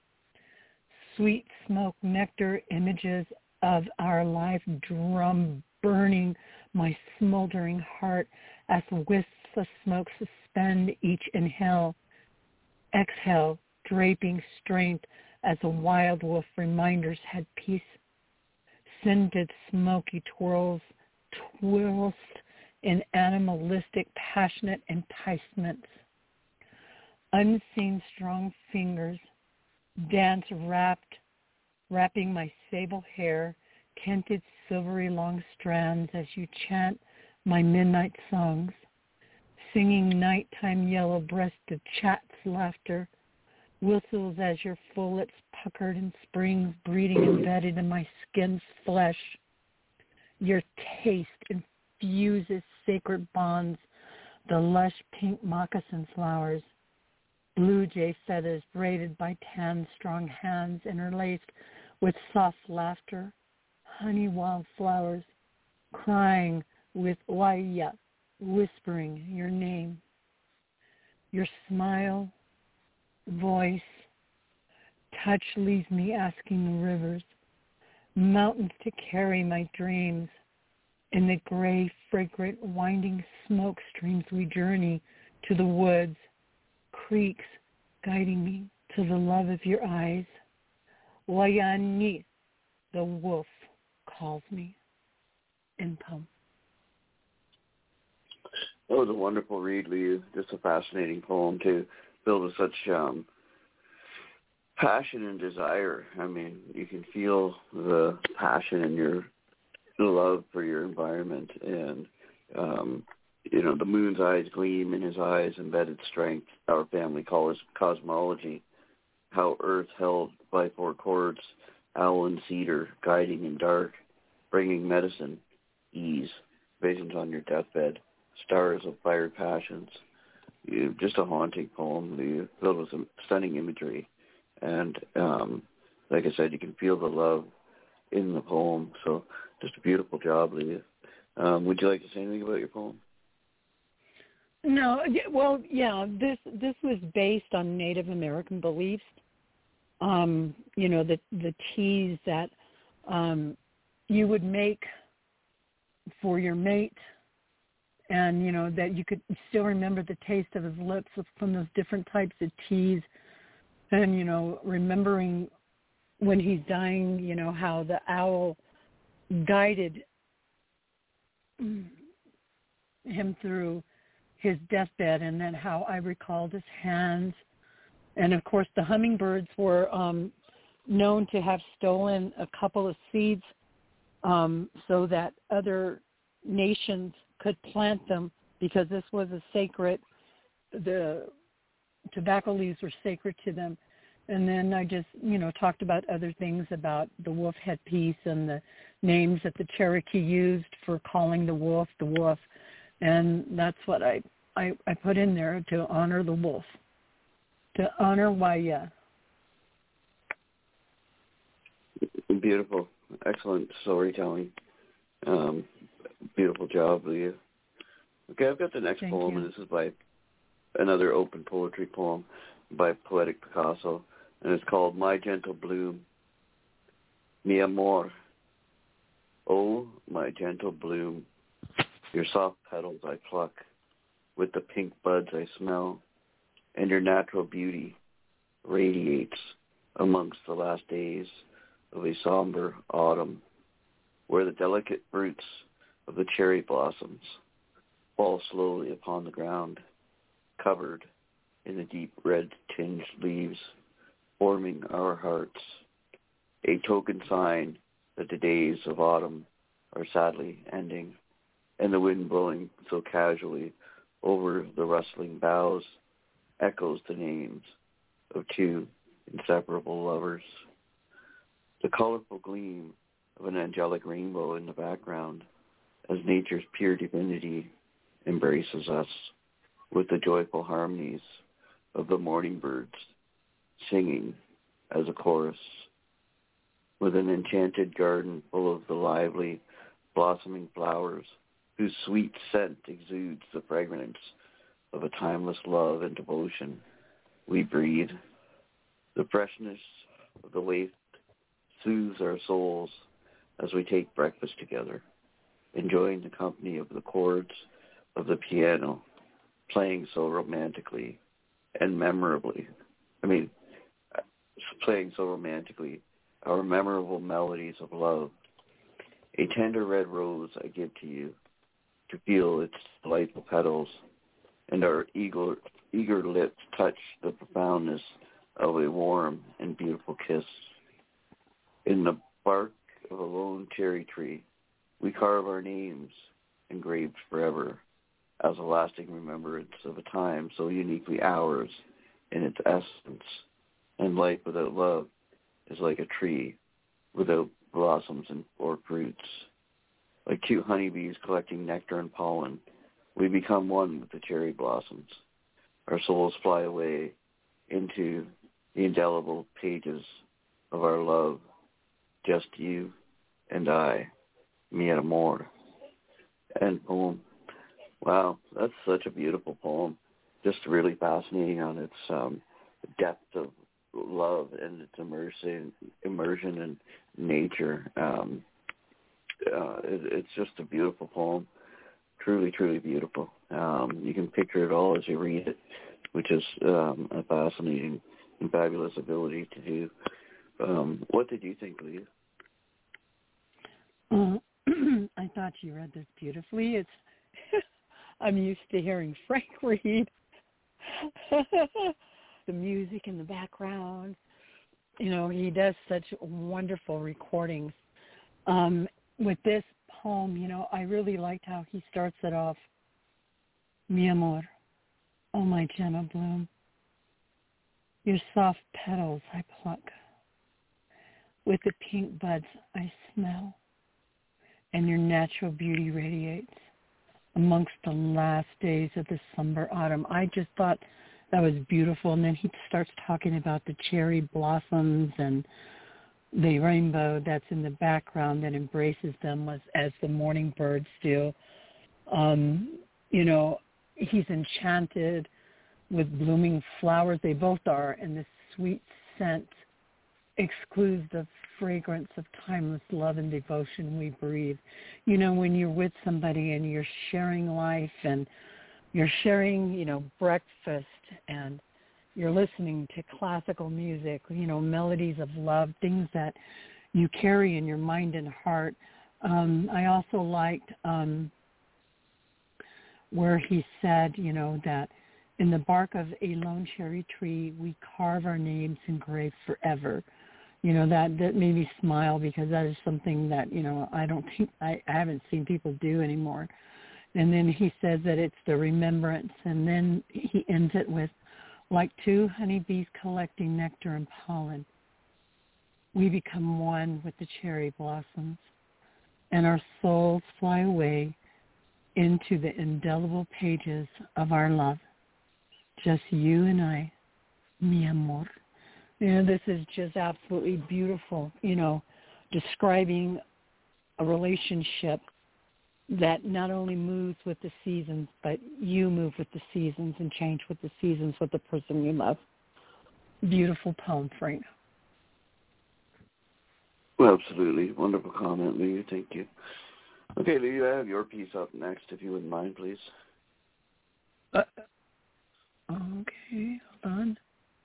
Sweet smoke nectar, images of our life drum burning my smoldering heart as wisps of smoke suspend each inhale. Exhale, draping strength as a wild wolf reminders had peace. Scented smoky twirls in animalistic passionate enticements. Unseen strong fingers dance wrapping my sable hair, tinted silvery long strands as you chant my midnight songs, singing nighttime yellow-breasted chats, laughter, whistles as your full lips puckered in springs, breeding embedded in my skin's flesh. Your taste infuses sacred bonds, the lush pink moccasin flowers, blue jay feathers braided by tan strong hands interlaced with soft laughter, honey wildflowers, crying with waya, whispering your name. Your smile, voice, touch leaves me asking the rivers, mountains to carry my dreams. In the gray, fragrant, winding smoke streams we journey to the woods, creeks guiding me to the love of your eyes. Wayani, the wolf, calls me in poem. That was a wonderful read, Leah. Just a fascinating poem to filled with such passion and desire. I mean, you can feel the passion in your love for your environment, and the moon's eyes gleam in his eyes, embedded strength. Our family calls cosmology. How earth held by four chords, owl and cedar, guiding in dark, bringing medicine, ease, visions on your deathbed. Stars of fire passions. Just a haunting poem filled with some stunning imagery. And like I said, you can feel the love in the poem. So just a beautiful job, Leah. Would you like to say anything about your poem? No, well, yeah, this was based on Native American beliefs. The teas that you would make for your mate, and, that you could still remember the taste of his lips from those different types of teas. And, remembering when he's dying, how the owl guided him through his deathbed, and then how I recalled his hands. And, of course, the hummingbirds were known to have stolen a couple of seeds so that other nations could plant them, because this was the tobacco leaves were sacred to them. And then I just, talked about other things about the wolf headpiece and the names that the Cherokee used for calling the wolf. And that's what I put in there to honor the wolf, to honor Waya. Beautiful. Excellent storytelling. Beautiful job, Leah. Okay, I've got the next poem, and this is by another open poetry poem by Poetic Picasso, and it's called My Gentle Bloom. Mi amor. Oh, my gentle bloom, your soft petals I pluck, with the pink buds I smell, and your natural beauty radiates amongst the last days of a somber autumn, where the delicate roots of the cherry blossoms fall slowly upon the ground, covered in the deep red-tinged leaves, forming our hearts, a token sign that the days of autumn are sadly ending, and the wind blowing so casually over the rustling boughs echoes the names of two inseparable lovers. The colorful gleam of an angelic rainbow in the background, as nature's pure divinity embraces us with the joyful harmonies of the morning birds singing as a chorus, with an enchanted garden full of the lively, blossoming flowers whose sweet scent exudes the fragrance of a timeless love and devotion. We breathe. The freshness of the waft soothes our souls as we take breakfast together, enjoying the company of the chords of the piano, playing so romantically and memorably. Playing so romantically our memorable melodies of love. A tender red rose I give to you, to feel its delightful petals, and our eager lips touch the profoundness of a warm and beautiful kiss. In the bark of a lone cherry tree, we carve our names, engraved forever, as a lasting remembrance of a time so uniquely ours in its essence. And life without love is like a tree without blossoms or fruits. Like two honeybees collecting nectar and pollen, we become one with the cherry blossoms. Our souls fly away into the indelible pages of our love Just You and I, Mi Amor, end poem. Wow, that's such a beautiful poem. Just really fascinating on its depth of love and its immersion in nature. It's just a beautiful poem. Truly, truly beautiful. You can picture it all as you read it, which is a fascinating and fabulous ability to do. What did you think, Leah? I thought you read this beautifully. It's I'm used to hearing Frank read. The music in the background. You know, he does such wonderful recordings. With this poem, you know, I really liked how he starts it off. Mi amor, oh my gentle bloom, your soft petals I pluck, with the pink buds I smell, and your natural beauty radiates amongst the last days of the summer autumn. I just thought that was beautiful. And then he starts talking about the cherry blossoms and the rainbow that's in the background that embraces them as the morning birds do. You know, he's enchanted with blooming flowers. They both are, and the sweet scent excludes the fragrance of timeless love and devotion we breathe. You know, when you're with somebody and you're sharing life and you're sharing, you know, breakfast and you're listening to classical music, you know, melodies of love, things that you carry in your mind and heart. I also liked where he said, you know, that in the bark of a lone cherry tree, we carve our names engraved forever. You know, that made me smile because that is something that, you know, I haven't seen people do anymore. And then he says that it's the remembrance. And then he ends it with, like two honeybees collecting nectar and pollen, we become one with the cherry blossoms, and our souls fly away into the indelible pages of our love. Just you and I, mi amor. You know, this is just absolutely beautiful, you know, describing a relationship that not only moves with the seasons, but you move with the seasons and change with the seasons with the person you love. Beautiful poem, Frank. Well, absolutely. Wonderful comment, Leah. Thank you. Okay, Leah, I have your piece up next, if you wouldn't mind, please. Okay, hold on.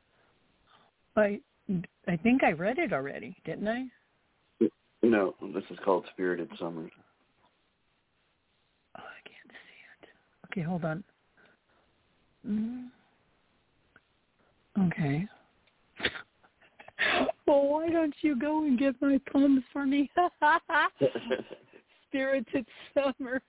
I think I read it already, didn't I? No, this is called Spirited Summers. Oh, I can't see it. Okay, hold on. Okay. Well, why don't you go and get my poems for me? Spirited Summer.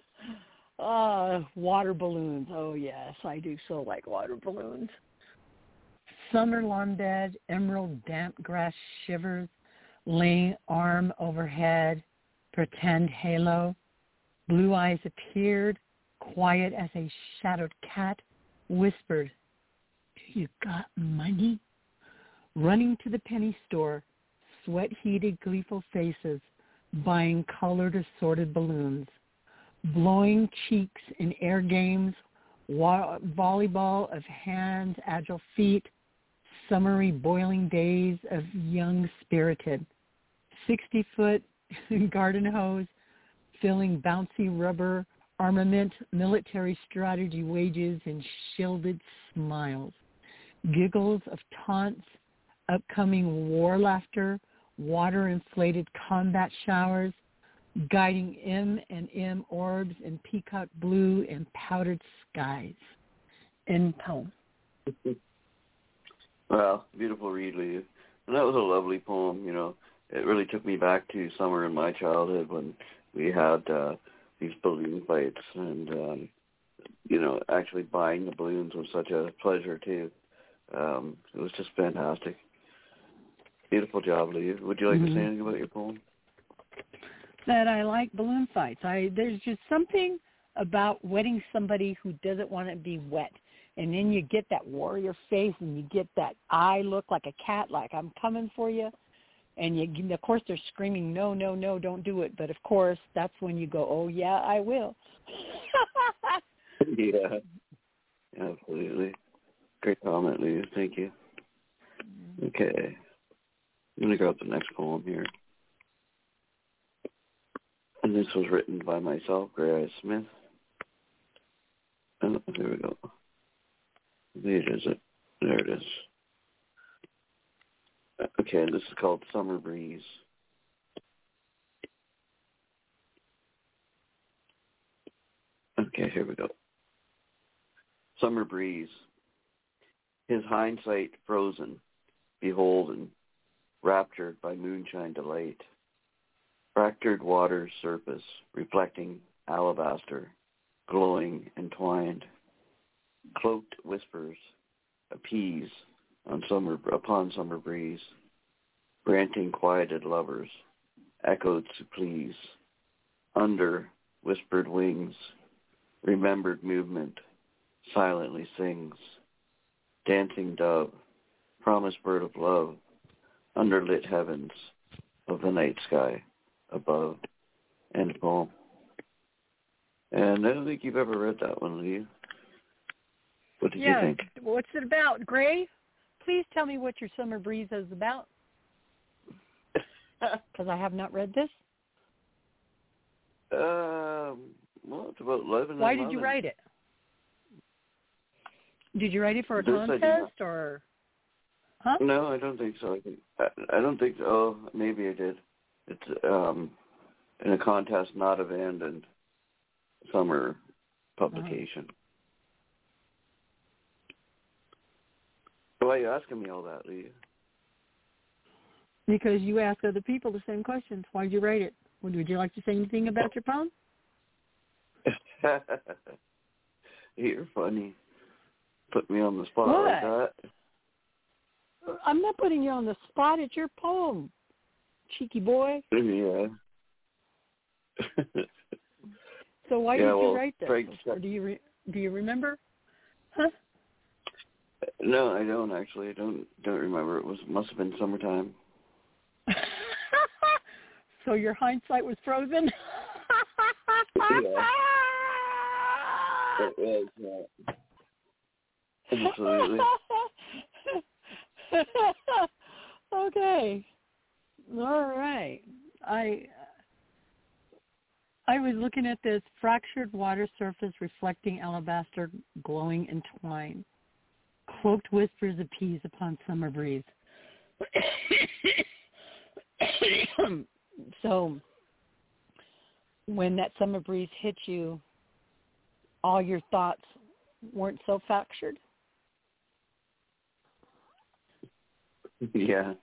Water balloons. Oh, yes, I do so like water balloons. Summer lawn bed, emerald damp grass shivers, laying arm overhead, pretend halo. Blue eyes appeared, quiet as a shadowed cat, whispered, "Do you got money?" Running to the penny store, sweat-heated, gleeful faces, buying colored assorted balloons. Blowing cheeks in air games, volleyball of hands, agile feet, summery boiling days of young spirited. 60-foot garden hose, filling bouncy rubber, armament, military strategy wages, and shielded smiles. Giggles of taunts, upcoming war laughter, water-inflated combat showers, guiding M&M orbs in peacock blue and powdered skies. End poem. Well, beautiful read, Leah. And that was a lovely poem, you know. It really took me back to summer in my childhood when we had these balloon fights. And, you know, actually buying the balloons was such a pleasure, too. It was just fantastic. Beautiful job, Leah. Would you like to say anything about your poem? That I like balloon fights. There's just something about wetting somebody who doesn't want to be wet. And then you get that warrior face and you get that eye look like a cat, like I'm coming for you. And of course they're screaming, no, no, no, don't do it. But of course that's when you go, oh yeah, I will. Yeah, absolutely. Great comment, Lou. Thank you. Okay. I'm going to grab the next poem here. And this was written by myself, Gray Eyes Smith. Oh, there we go. There it is. There it is. Okay, this is called Summer Breeze. Okay, here we go. Summer breeze. His hindsight frozen, beholden, raptured by moonshine delight. Fractured water's surface, reflecting alabaster, glowing entwined. Cloaked whispers, appease upon summer breeze. Granting quieted lovers, echoed to please. Under whispered wings, remembered movement, silently sings. Dancing dove, promised bird of love, under lit heavens of the night sky above. End poem. And I don't think you've ever read that one, have you? What did you think? What's it about, Gray? Please tell me what your Summer Breeze is about. Because I have not read this. Well, it's about living. Why did you write it? Did you write it for a contest or? Huh? No, I don't think so. I don't think so. Oh, maybe I did. It's in a contest not abandoned summer publication. Why are you asking me all that, Leah? Because you ask other people the same questions. Why did you write it? Would you like to say anything about your poem? You're funny. Put me on the spot like that. I'm not putting you on the spot. It's your poem, cheeky boy. Yeah. So why did you write this? Or do you remember? Huh? No, I don't actually. I don't remember. Must have been summertime. So your hindsight was frozen? Yeah. It was, yeah. Absolutely. Okay. All right. I was looking at this fractured water surface reflecting alabaster glowing entwined. Cloaked whispers appease upon summer breeze. So when that summer breeze hit you, all your thoughts weren't so fractured? Yeah.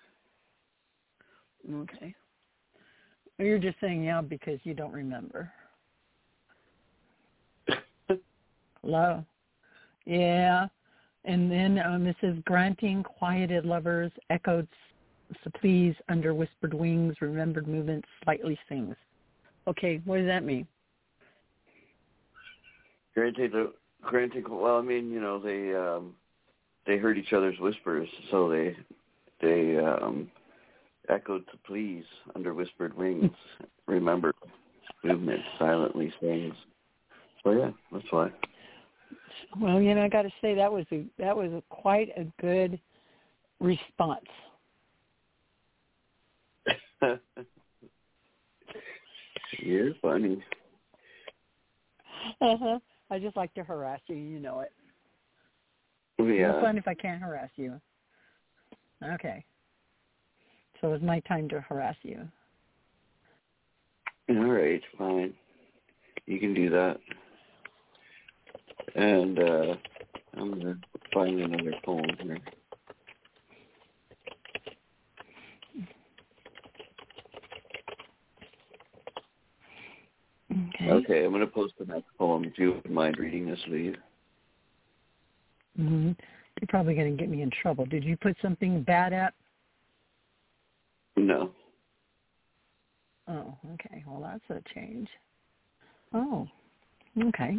Okay. You're just saying yeah because you don't remember. Hello? Yeah. And then this is granting quieted lovers, echoed please under whispered wings, remembered movements, slightly sings. Okay, what does that mean? Granting, well, I mean, you know, they heard each other's whispers, so they echoed to please under whispered wings, remembered movement, silently sings. So yeah, that's why. Well, you know, I got to say that was quite a good response. You're funny. I just like to harass you, you know it. Yeah. No fun if I can't harass you. Okay. So it's my time to harass you. All right, fine. You can do that. And I'm going to find another poem here. Okay, I'm going to post the next poem if you wouldn't mind reading this, Lee. Mm-hmm. You're probably going to get me in trouble. Did you put something bad up? No. Oh, okay. Well, that's a change. Oh, okay.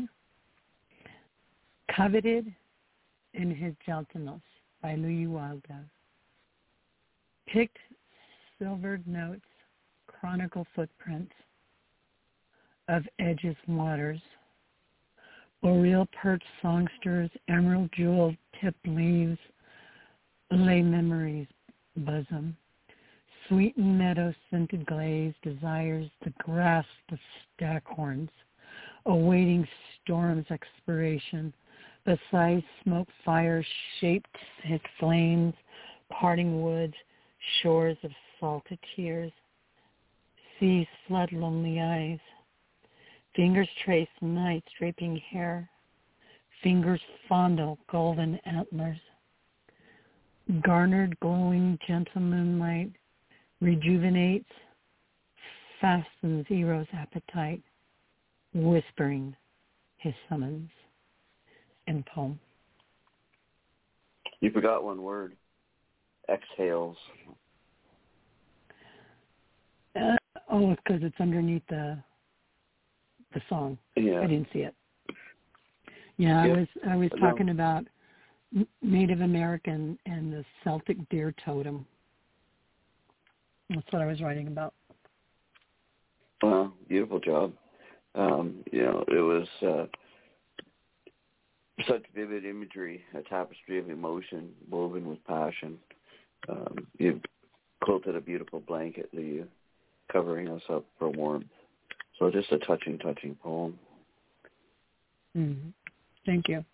Coveted in His Gentleness by Louis Wilder. Picked silvered notes, chronicle footprints of edges waters, boreal perch songsters, emerald jewel tipped leaves, lay memories bosom, sweetened meadow scented glaze desires the grasp of stackhorns, awaiting storm's expiration, beside smoke fires shaped his flames, parting woods, shores of salted tears, seas flood lonely eyes, fingers trace night's draping hair, fingers fondle golden antlers, garnered glowing gentle moonlight, rejuvenates, fastens Eros' appetite, whispering his summons in poem. You forgot one word. Exhales. It's because it's underneath the song. Yeah. I didn't see it. Yeah, yeah. I was talking about Native American and the Celtic deer totem. That's what I was writing about. Well, beautiful job. It was such vivid imagery, a tapestry of emotion woven with passion. You've quilted a beautiful blanket that you covering us up for warmth. So just a touching poem. Mm-hmm. Thank you.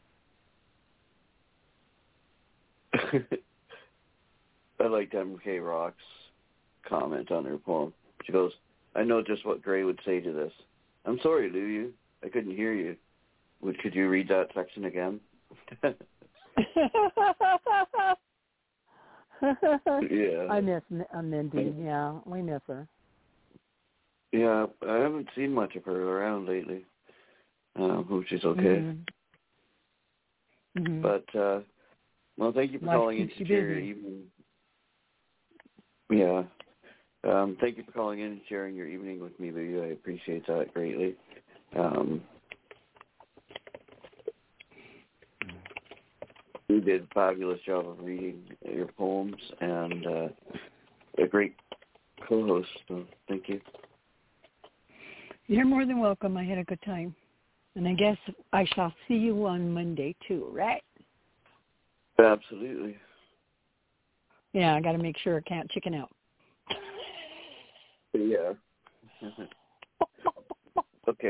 I liked MK Rock's comment on her poem. She goes, I know just what Gray would say to this. I'm sorry, Lou, I couldn't hear you. Could you read that section again? Yeah. I miss Mindy. Yeah, we miss her. Yeah, I haven't seen much of her around lately. Hope she's okay. Mm-hmm. Mm-hmm. But, thank you for calling in to share your evening. Yeah. Thank you for calling in and sharing your evening with me, Lou. I appreciate that greatly. You did a fabulous job of reading your poems and a great co-host, so thank you. You're more than welcome. I had a good time. And I guess I shall see you on Monday too, right? Absolutely. Yeah, I got to make sure I can't chicken out. Yeah. Okay.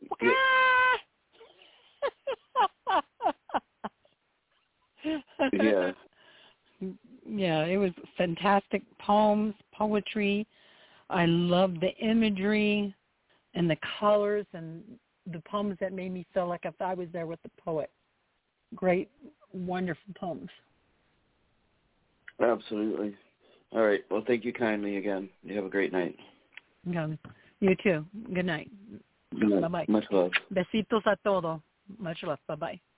Yeah. Yeah, it was fantastic poems, poetry. I loved the imagery and the colors and the poems that made me feel like if I was there with the poet. Great, wonderful poems. Absolutely. All right. Well, thank you kindly again. You have a great night. You too. Good night. Good night. Bye-bye. Much love. Besitos a todos. Much love. Bye-bye.